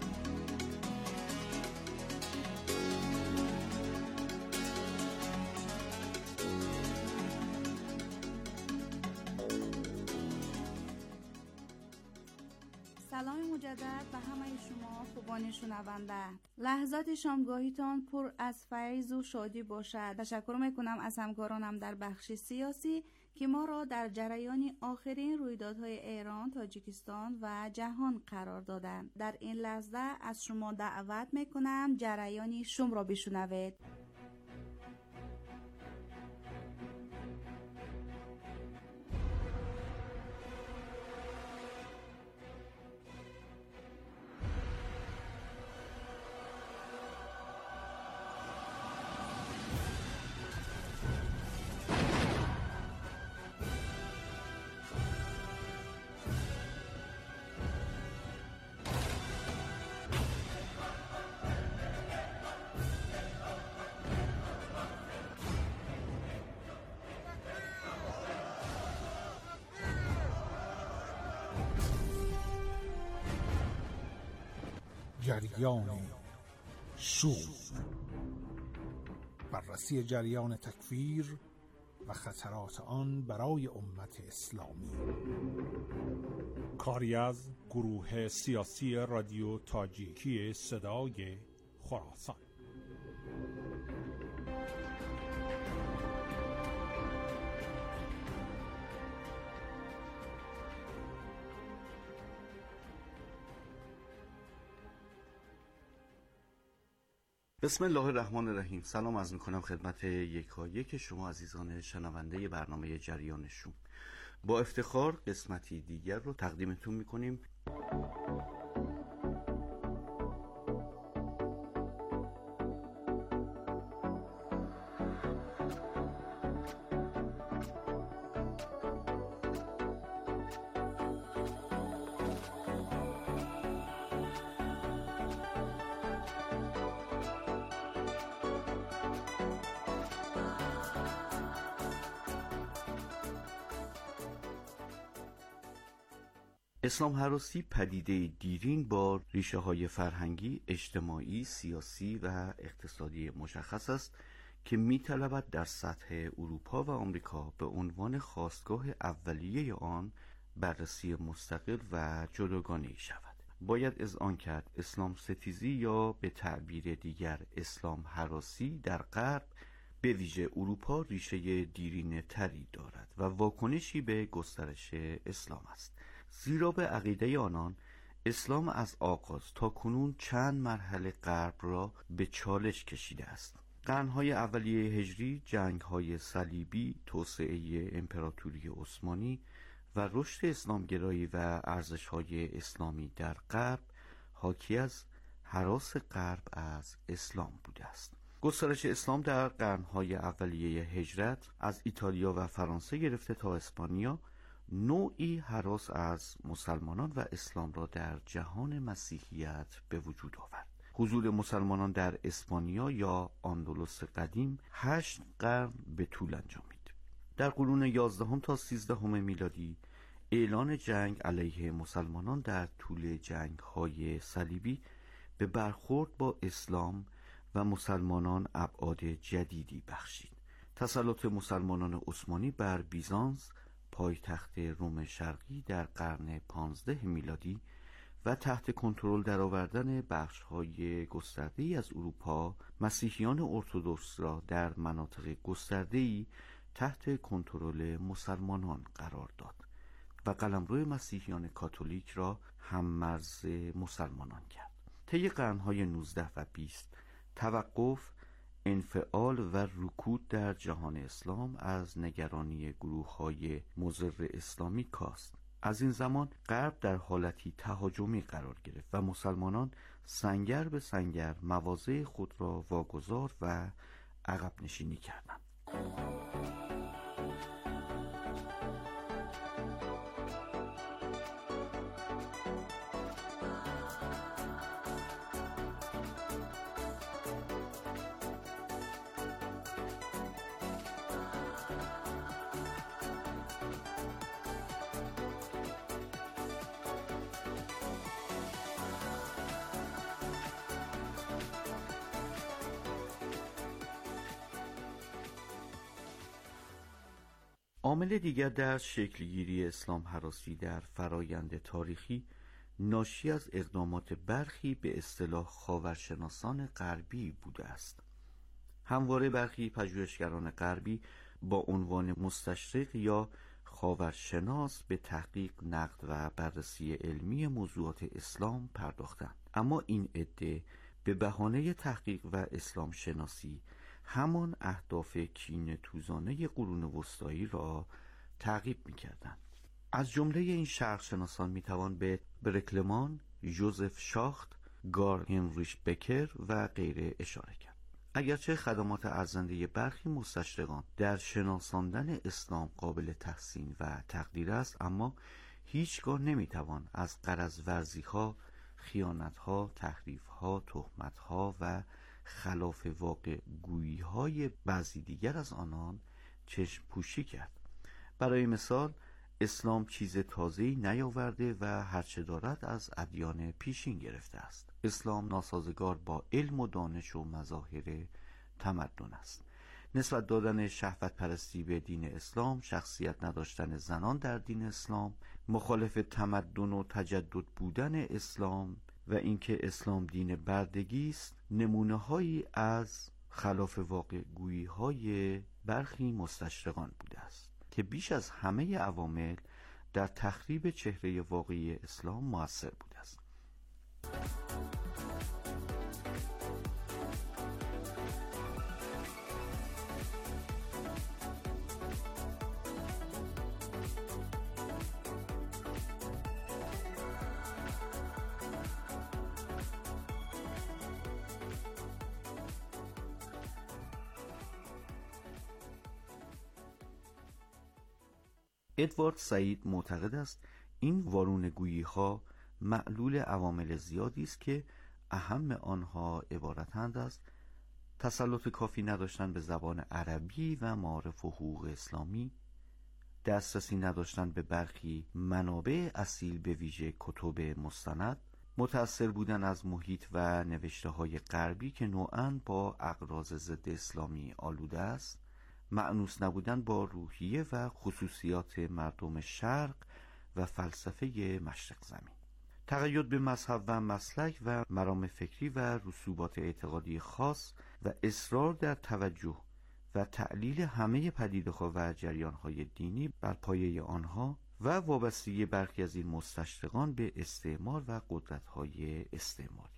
سلام مجدد به همه شما خوبان شنونده. لحظات شامگاهیتان پر از فیض و شادی باشد. تشکر میکنم از همکارانم در بخش سیاسی که ما را در جریان آخرین رویدادهای ایران، تاجیکستان و جهان قرار دادند. در این لحظه از شما دعوت میکنم جریان شم را بشنوید. جریان شوم، بررسی جریان تکفیر و خطرات آن برای امت اسلامی. کاری از گروه سیاسی رادیو تاجیکی صدای خراسان. بسم الله الرحمن الرحیم. سلام عرض می‌کنم خدمت یکایک شما عزیزان شنونده برنامه جریان شوم. با افتخار قسمتی دیگر رو تقدیمتون می‌کنیم. اسلام هراسی پدیده دیرین با ریشه های فرهنگی، اجتماعی، سیاسی و اقتصادی مشخص است که می‌طلبد در سطح اروپا و آمریکا به عنوان خاستگاه اولیه آن بررسی مستقل و جداگانه‌ای شود. باید اذعان کرد اسلام ستیزی یا به تعبیر دیگر اسلام هراسی در غرب به ویژه اروپا ریشه دیرین تری دارد و واکنشی به گسترش اسلام است. زیرا به عقیده آنان اسلام از آغاز تا کنون چند مرحله غرب را به چالش کشیده است. قرنهای اولیه هجری، جنگهای صلیبی، توسعه امپراتوری عثمانی و رشد اسلامگرایی و ارزشهای اسلامی در غرب حاکی از هراس غرب از اسلام بوده است. گسترش اسلام در قرنهای اولیه هجرت از ایتالیا و فرانسه گرفته تا اسپانیا نوعی هراس از مسلمانان و اسلام را در جهان مسیحیت به وجود آورد. حضور مسلمانان در اسپانیا یا اندلس قدیم هشت قرن به طول انجامید. در قرون یازدهم تا سیزدهم میلادی اعلان جنگ علیه مسلمانان در طول جنگ‌های صلیبی به برخورد با اسلام و مسلمانان ابعاد جدیدی بخشید. تسلط مسلمانان عثمانی بر بیزانس، پایتخت روم شرقی، در قرن پانزده میلادی و تحت کنترل درآوردن بخش‌های گسترده‌ای از اروپا، مسیحیان ارتدوکس را در مناطق گسترده‌ای تحت کنترل مسلمانان قرار داد و قلمرو مسیحیان کاتولیک را هم مرز مسلمانان کرد. طی قرن‌های نوزده و بیست توقف، انفعال و رکود در جهان اسلام از نگرانی گروه‌های مضر اسلامی کاست. از این زمان غرب در حالتی تهاجمی قرار گرفت و مسلمانان سنگر به سنگر مواضع خود را واگذار و عقب نشینی کردند. عامل دیگر در شکلگیری اسلام هراسی در فرایند تاریخی ناشی از اقدامات برخی به اصطلاح خاورشناسان غربی بوده است. همواره برخی پژوهشگران غربی با عنوان مستشرق یا خاورشناس به تحقیق، نقد و بررسی علمی موضوعات اسلام پرداختند، اما این عده به بهانه تحقیق و اسلام شناسی همان اهداف کینه‌توزانه قرون وسطایی را تعقیب می‌کردند. از جمله این شرقشناسان می‌توان به برکلمان، ژوزف شاخت، گارل هنریش بکر و غیره اشاره کرد. اگرچه خدمات ارزنده برخی مستشرقان در شناساندن اسلام قابل تحسین و تقدیر است، اما هیچگاه نمی‌توان از غرض ورزی‌ها، خیانت‌ها، تحریف‌ها، تهمت‌ها و خلاف واقع گویی‌های بعضی دیگر از آنان چشم پوشی کرد. برای مثال اسلام چیز تازه‌ای نیاورده و هرچه دارد از ادیان پیشین گرفته است. اسلام ناسازگار با علم و دانش و مظاهر تمدن است. نسبت دادن شهوت پرستی به دین اسلام، شخصیت نداشتن زنان در دین اسلام، مخالف تمدن و تجدد بودن اسلام و اینکه اسلام دین بردگی است، نمونه هایی از خلاف واقع گویی های برخی مستشرقان بوده است که بیش از همه عوامل در تخریب چهره واقعی اسلام مؤثر بوده است. ادوارد سعید معتقد است این وارونگویی ها معلول عوامل زیادی است که اهم آنها عبارتند از تسلط کافی نداشتن به زبان عربی و معارف و حقوق اسلامی، دسترسی نداشتن به برخی منابع اصیل به ویژه کتب مستند، متأثر بودن از محیط و نوشته های غربی که نوعاً با اغراض ضد اسلامی آلوده است، مأنوس نبودن با روحیه و خصوصیات مردم شرق و فلسفه مشرق زمین، تقید به مذهب و مسلک و مرام فکری و رسوبات اعتقادی خاص و اصرار در توجه و تعلیل همه پدیده‌ها و جریان‌های دینی بر پایه آنها و وابستگی برخی از این مستشرقان به استعمار و قدرت‌های استعماری.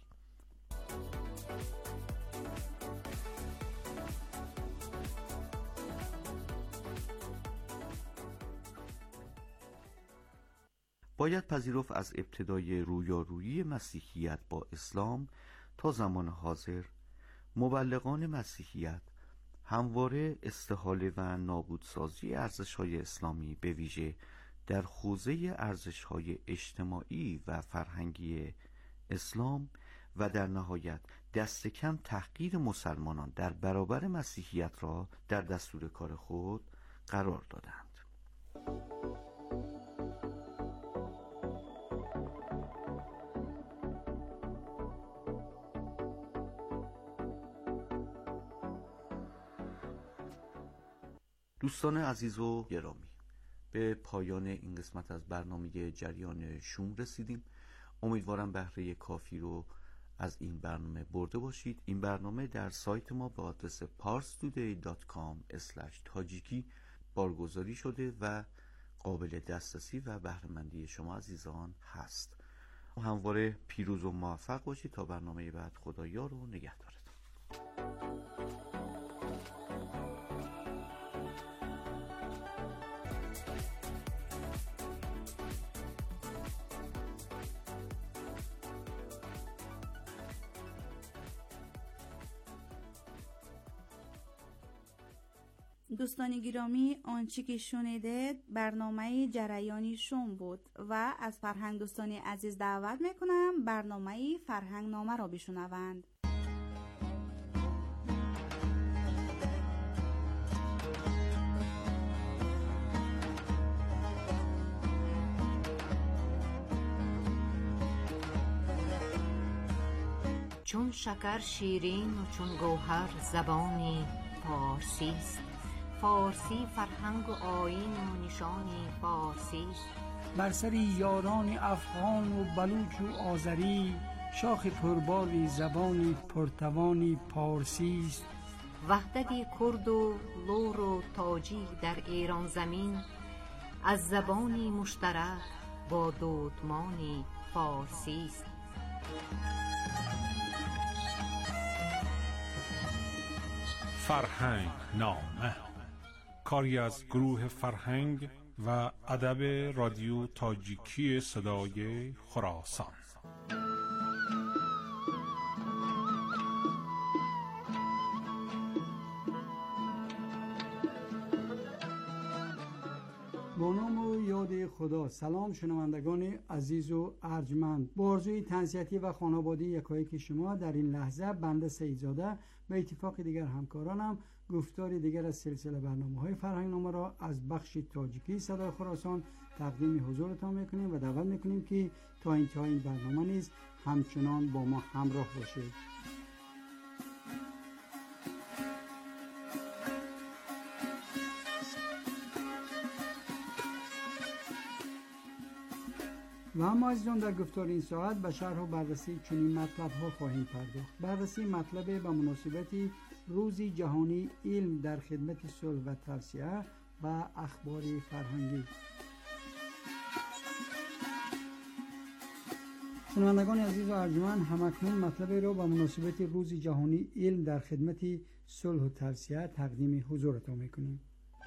باید پذیرفت از ابتدای رویارویی مسیحیت با اسلام تا زمان حاضر مبلغان مسیحیت همواره استحاله و نابودسازی ارزش‌های اسلامی به ویژه در حوزه ارزش‌های اجتماعی و فرهنگی اسلام و در نهایت دست کم تحقیر مسلمانان در برابر مسیحیت را در دستور کار خود قرار دادند. دوستان عزیز و گرامی، به پایان این قسمت از برنامه جریان شوم رسیدیم. امیدوارم بهره کافی رو از این برنامه برده باشید. این برنامه در سایت ما به آدرس پارس تودی دات کام اسلش تاجیکی بارگذاری شده و قابل دسترسی و بهره‌مندی شما عزیزان هست. همواره پیروز و موفق باشید. تا برنامه بعد، خدایا رو نگهدارتون. دوستان گرامی، آنچه که شنیده برنامه جریانی شوم بود و از فرهنگ دوستان عزیز دعوت میکنم برنامه فرهنگ نامه را بشنوند. چون شکر شیرین و چون گوهر زبانی فارسی است، فارسی فرهنگ و آیین و نشانی فارسی است. بر سر یاران افغان و بلوچ و آذری، شاخ پرباری زبانی پرتوانی پارسی است. وحدت کرد و لور و تاجی در ایران زمین، از زبانی مشترک با دودمانی فارسی است. فرهنگ نامه، کاری از گروه فرهنگ و ادب رادیو تاجیکی صدای خراسان. با نام و یاد خدا. سلام شنوندگان عزیز و ارجمند. با آرزوی تنصیحاتی و خانوادگی یکایک شما در این لحظه بنده سیدزاده به اتفاق دیگر همکارانم گفتاری دیگر از سلسله برنامه‌های فرهنگنامه را از بخش تاجیکی صدای خراسان تقدیم حضورتان میکنیم و دعوت میکنیم که تا انتهای این برنامه نیز همچنان با ما همراه باشید. و اما عزیزان در گفتار این ساعت به شرح و بررسی چنین مطلب ها خواهیم پرداخت. بررسی مطلب به مناسبت روز جهانی علم در خدمت صلح و توسعه و اخبار فرهنگی. شنوندگان عزیز و ارجمند، همکنون مطلب را به مناسبت روز جهانی علم در خدمت صلح و توسعه تقدیم حضورتان میکنیم.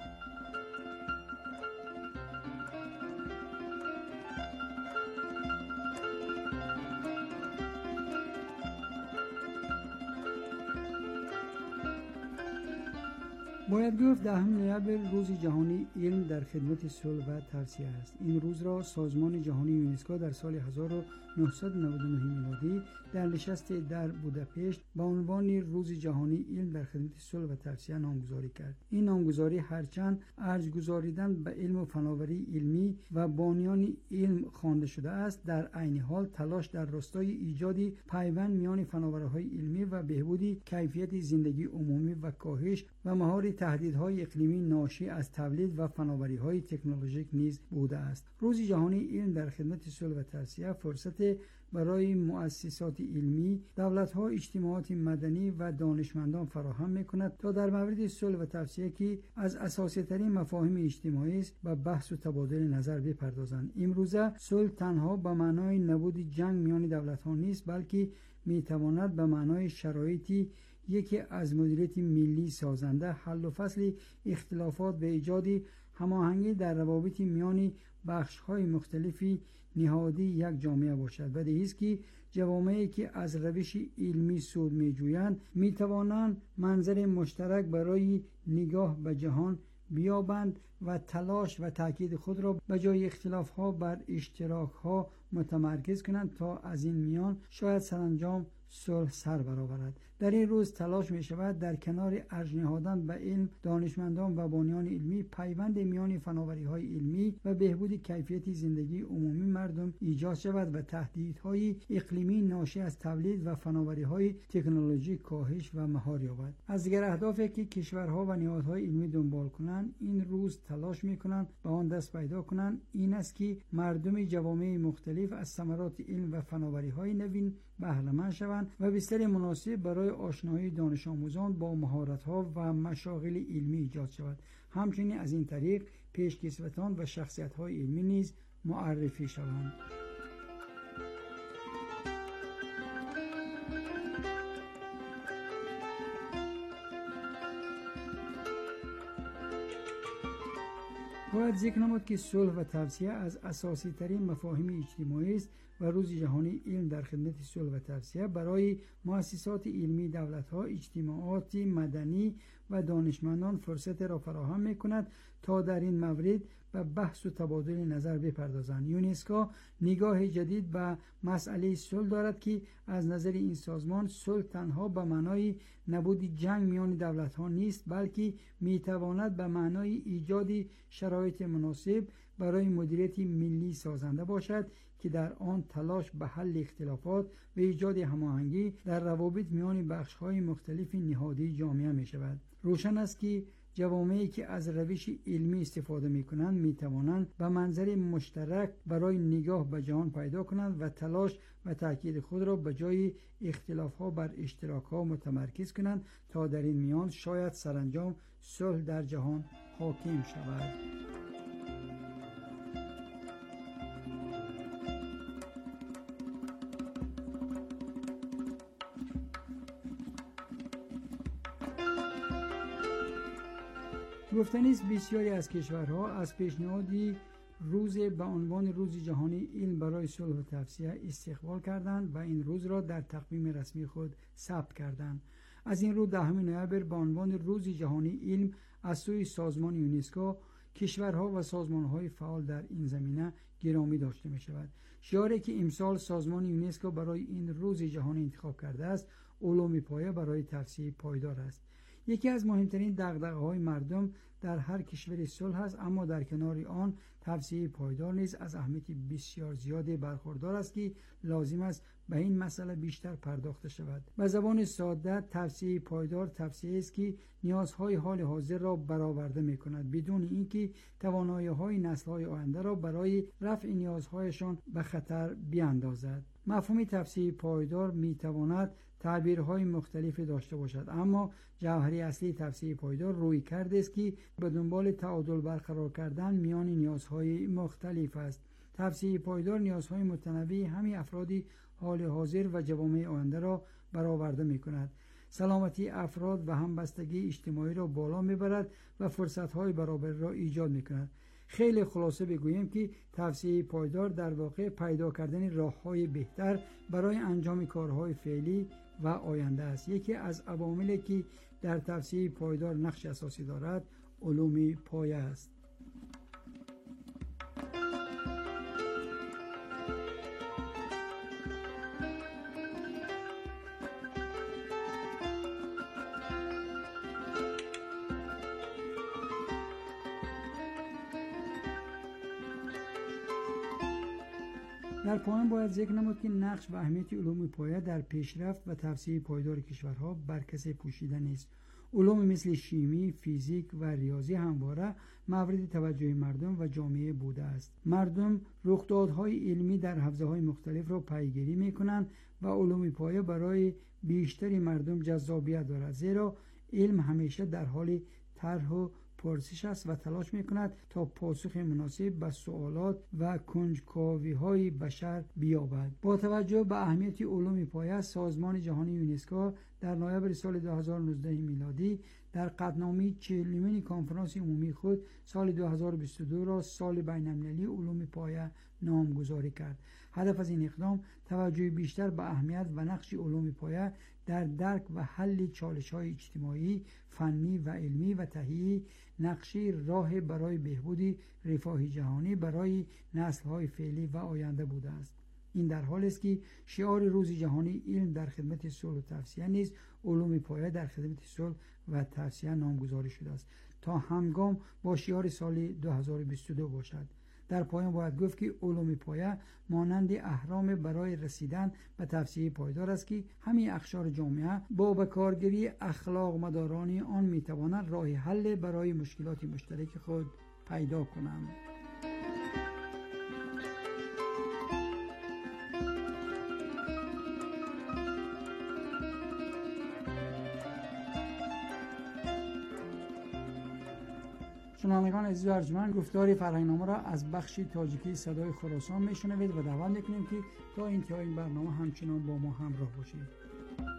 باید گفت دهم نوامبر روز جهانی علم در خدمت صلح و توسعه است. این روز را سازمان جهانی یونسکو در سال هزار و نهصد و نود و نه میلادی در نشست در بوداپشت با عنوان روز جهانی علم در خدمت صلح و توسعه نامگذاری کرد. این نامگذاری هرچند ارج گذاریدن به علم و فناوری علمی و بانیان علم خوانده شده است، در عین حال تلاش در راستای ایجاد پیوند میان فناوری‌های علمی و بهبود کیفیت زندگی عمومی و کاهش و مهار تهدیدهای اقلیمی ناشی از تولید و فناوری‌های تکنولوژیک نیز بوده است. روز جهانی علم در خدمت صلح و توسعه فرصت برای مؤسسات علمی، دولت‌ها، اجتماعات مدنی و دانشمندان فراهم می‌کند تا در مورد صلح و توسعه که از اساسی‌ترین مفاهیم اجتماعی است و بحث و تبادل نظر بپردازند. امروزه صلح تنها به معنای نبود جنگ میان دولت‌ها نیست، بلکه می‌تواند به معنای شرایطی یکی از مدیریت ملی سازنده، حل و فصل اختلافات و ایجاد هماهنگی در روابط میان بخش‌های مختلفی نهادی یک جامعه باشد. و ده است که جوامعی که از روش علمی سود می‌جویند می‌توانند منظر مشترک برای نگاه به جهان بیابند و تلاش و تاکید خود را به جای اختلاف‌ها بر اشتراک‌ها متمرکز کنند تا از این میان شاید سرانجام صلح سر برآورد. در این روز تلاش می شود در کنار ارج نهادن به علم، دانشمندان و بانیان علمی پیوند میان فناوری‌های علمی و بهبود کیفیت زندگی عمومی مردم ایجاد شود و تهدیدهای اقلیمی ناشی از تولید و فناوری‌های تکنولوژی کاهش و مهار یابد. از دیگر اهدافی که کشورها و نهادهای علمی دنبال کنند، این روز تلاش می‌کنند به آن دست پیدا کنند، این است که مردم جوامع مختلف از ثمرات علم و فناوری‌های نوین بهره مند شوند و بستر مناسب برای آشنایی دانش آموزان با مهارت‌ها و مشاغل علمی ایجاد شود. همچنین از این طریق پیشکسوتان و شخصیت‌های علمی نیز معرفی شوند. باید ذکر نمود که صلح و توسعه از اساسی ترین مفاهیم اجتماعی است و روز جهانی علم در خدمت صلح و توسعه برای مؤسسات علمی، دولت‌ها، اجتماعات مدنی و دانشمندان فرصت را فراهم می‌کند تا در این مورد به بحث و تبادل نظر بپردازند. یونسکو نگاه جدید به مسئله صلح دارد که از نظر این سازمان صلح تنها به معنای نبود جنگ میان دولت‌ها نیست، بلکه می‌تواند به معنای ایجاد شرایط مناسب برای مدیریت ملی سازنده باشد که در آن تلاش به حل اختلافات و ایجاد هماهنگی در روابط میان بخش‌های مختلف نهادی جامعه می‌شود. روشن است که جوامعی که از روش علمی استفاده می‌کنند می‌توانند به منظر مشترک برای نگاه به جهان پیدا کنند و تلاش و تاکید خود را به جای اختلاف‌ها بر اشتراک‌ها متمرکز کنند تا در این میان شاید سرانجام صلح در جهان حاکم شود. گفتنی است بسیاری از کشورها از پیشنهادی روز به عنوان روز جهانی علم برای صلح و توسعه استقبال کردند و این روز را در تقویم رسمی خود ثبت کردند. از این رو دهم نوامبر به عنوان روز جهانی علم از سوی سازمان یونسکو کشورها و سازمان‌های فعال در این زمینه گرامی داشته می شود. شعاری که امسال سازمان یونسکو برای این روز جهانی انتخاب کرده است، علوم پایه برای توسعه پایدار است. یکی از مهمترین دغدغه‌های مردم در هر کشور صلح است، اما در کنار آن توسعه پایدار نیز از اهمیت بسیار زیادی برخوردار است که لازم است به این مسئله بیشتر پرداخته شود. به زبان ساده، توسعه پایدار توسعه است که نیازهای حال حاضر را برآورده می‌کند بدون اینکه توانایی‌های نسل‌های آینده را برای رفع نیازهایشان به خطر بیاندازد. مفهوم توسعه پایدار می‌تواند تعبیرهای مختلفی داشته باشد، اما جوهری اصلی توسعه پایدار روی کرده است که به دنبال تعادل برقرار کردن میان نیازهای مختلف است. توسعه پایدار نیازهای متنوع همه افرادی حال حاضر و جوامع آینده را برآورده می‌کند. سلامتی افراد و همبستگی اجتماعی را بالا می‌برد و فرصت‌های برابری را ایجاد می‌کند. خیلی خلاصه بگوییم که توسعه پایدار در واقع پیدا کردن راه‌های بهتر برای انجام کارهای فعلی و آینده است. یکی از عواملی که در توسعه پایدار نقش اساسی دارد علوم پایه است. در پایان باید ذکر نمود که نقش و اهمیت علوم پایه در پیشرفت و توسعه پایدار کشورها بر کسی پوشیده نیست. علوم مثل شیمی، فیزیک و ریاضی همواره مورد توجه مردم و جامعه بوده است. مردم رخدادهای علمی در حوزه‌های مختلف را پیگیری می‌کنند و علوم پایه برای بیشتری مردم جذابیت دارد، زیرا علم همیشه در حال طرح و پرسش است و تلاش می‌کند تا پاسخ مناسب به سوالات و کنجکاوی‌های بشر بیابد. با توجه به اهمیت علوم پایه، سازمان جهانی یونسکو در نوامبر سال دو هزار و نوزده میلادی در قطعنامه چهلمین کنفرانس عمومی خود سال دو هزار و بیست و دو را سال بین‌المللی علوم پایه نامگذاری کرد. هدف از این اقدام توجه بیشتر به اهمیت و نقش علوم پایه در درک و حل چالش‌های اجتماعی، فنی و علمی و تهیه نقشه راه برای بهبود رفاه جهانی برای نسل‌های فعلی و آینده بوده است. این در حالی است که شعار روز جهانی علم در خدمت صلح و توسعه نیز علوم پایه در خدمت صلح و توسعه نامگذاری شده است تا همگام با شعار سال دو هزار و بیست و دو باشد. در پایان باید گفت که علوم پایه مانند اهرام برای رسیدن به توسعه پایدار است که همه اقشار جامعه با بکارگیری اخلاق مداران آن میتوانند راه حل برای مشکلات مشترک خود پیدا کنند. شنوندگان عزیز و ارجمند، گفتار فرهنگنامه را از بخش تاجیکی صدای خراسان میشنوید و دعوت میکنیم که تا انتهای این برنامه همچنان با ما همراه باشید.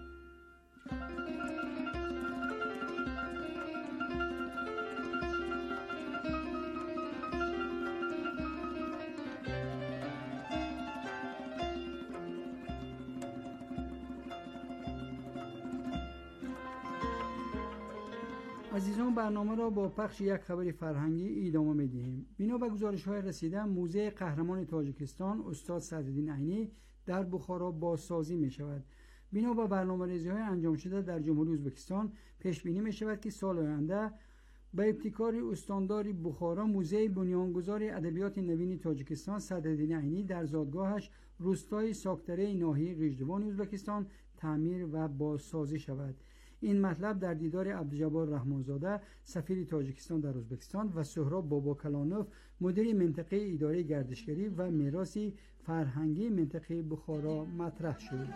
عزیزان، برنامه را با پخش یک خبر فرهنگی ادامه می‌دهیم. بنا به گزارش‌های رسیده، موزه قهرمان تاجیکستان استاد صدرالدین عینی در بخارا بازسازی می‌شود. بنا به برنامه‌ریزی‌های انجام شده در جمهوری ازبکستان، پیش بینی می‌شود که سال آینده به ابتکار استاندار بخارا موزه بنیانگذار ادبیات نوین تاجیکستان صدرالدین عینی در زادگاهش روستای ساکتره ناحیه قیشدوان ازبکستان تعمیر و بازسازی شود. این مطلب در دیدار عبدالجبار رحمانزاده سفیر تاجیکستان در ازبکستان و سهراب باباکلانوف مدیر منطقه اداره گردشگری و میراث فرهنگی منطقه بخارا مطرح شد.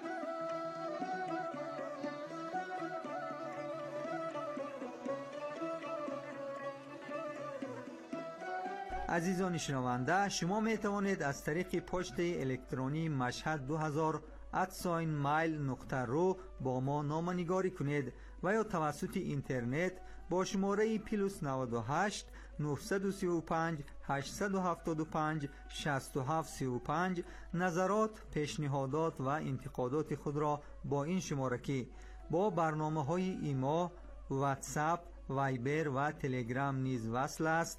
عزیزان شنونده، شما می توانید از طریق پست الکترونی مشهد دو هزار ادساین مایل نقطه رو با ما نامه‌نگاری کنید و یا توسط اینترنت با شماره پلوس نود و هشت نهصد و سی و پنج هشتصد و هفتاد و پنج شصت و هفت سی و پنج نظرات، پیشنهادات و انتقادات خود را با این شماره که با برنامه های ایما، واتساپ، وایبر و تلگرام نیز وصل است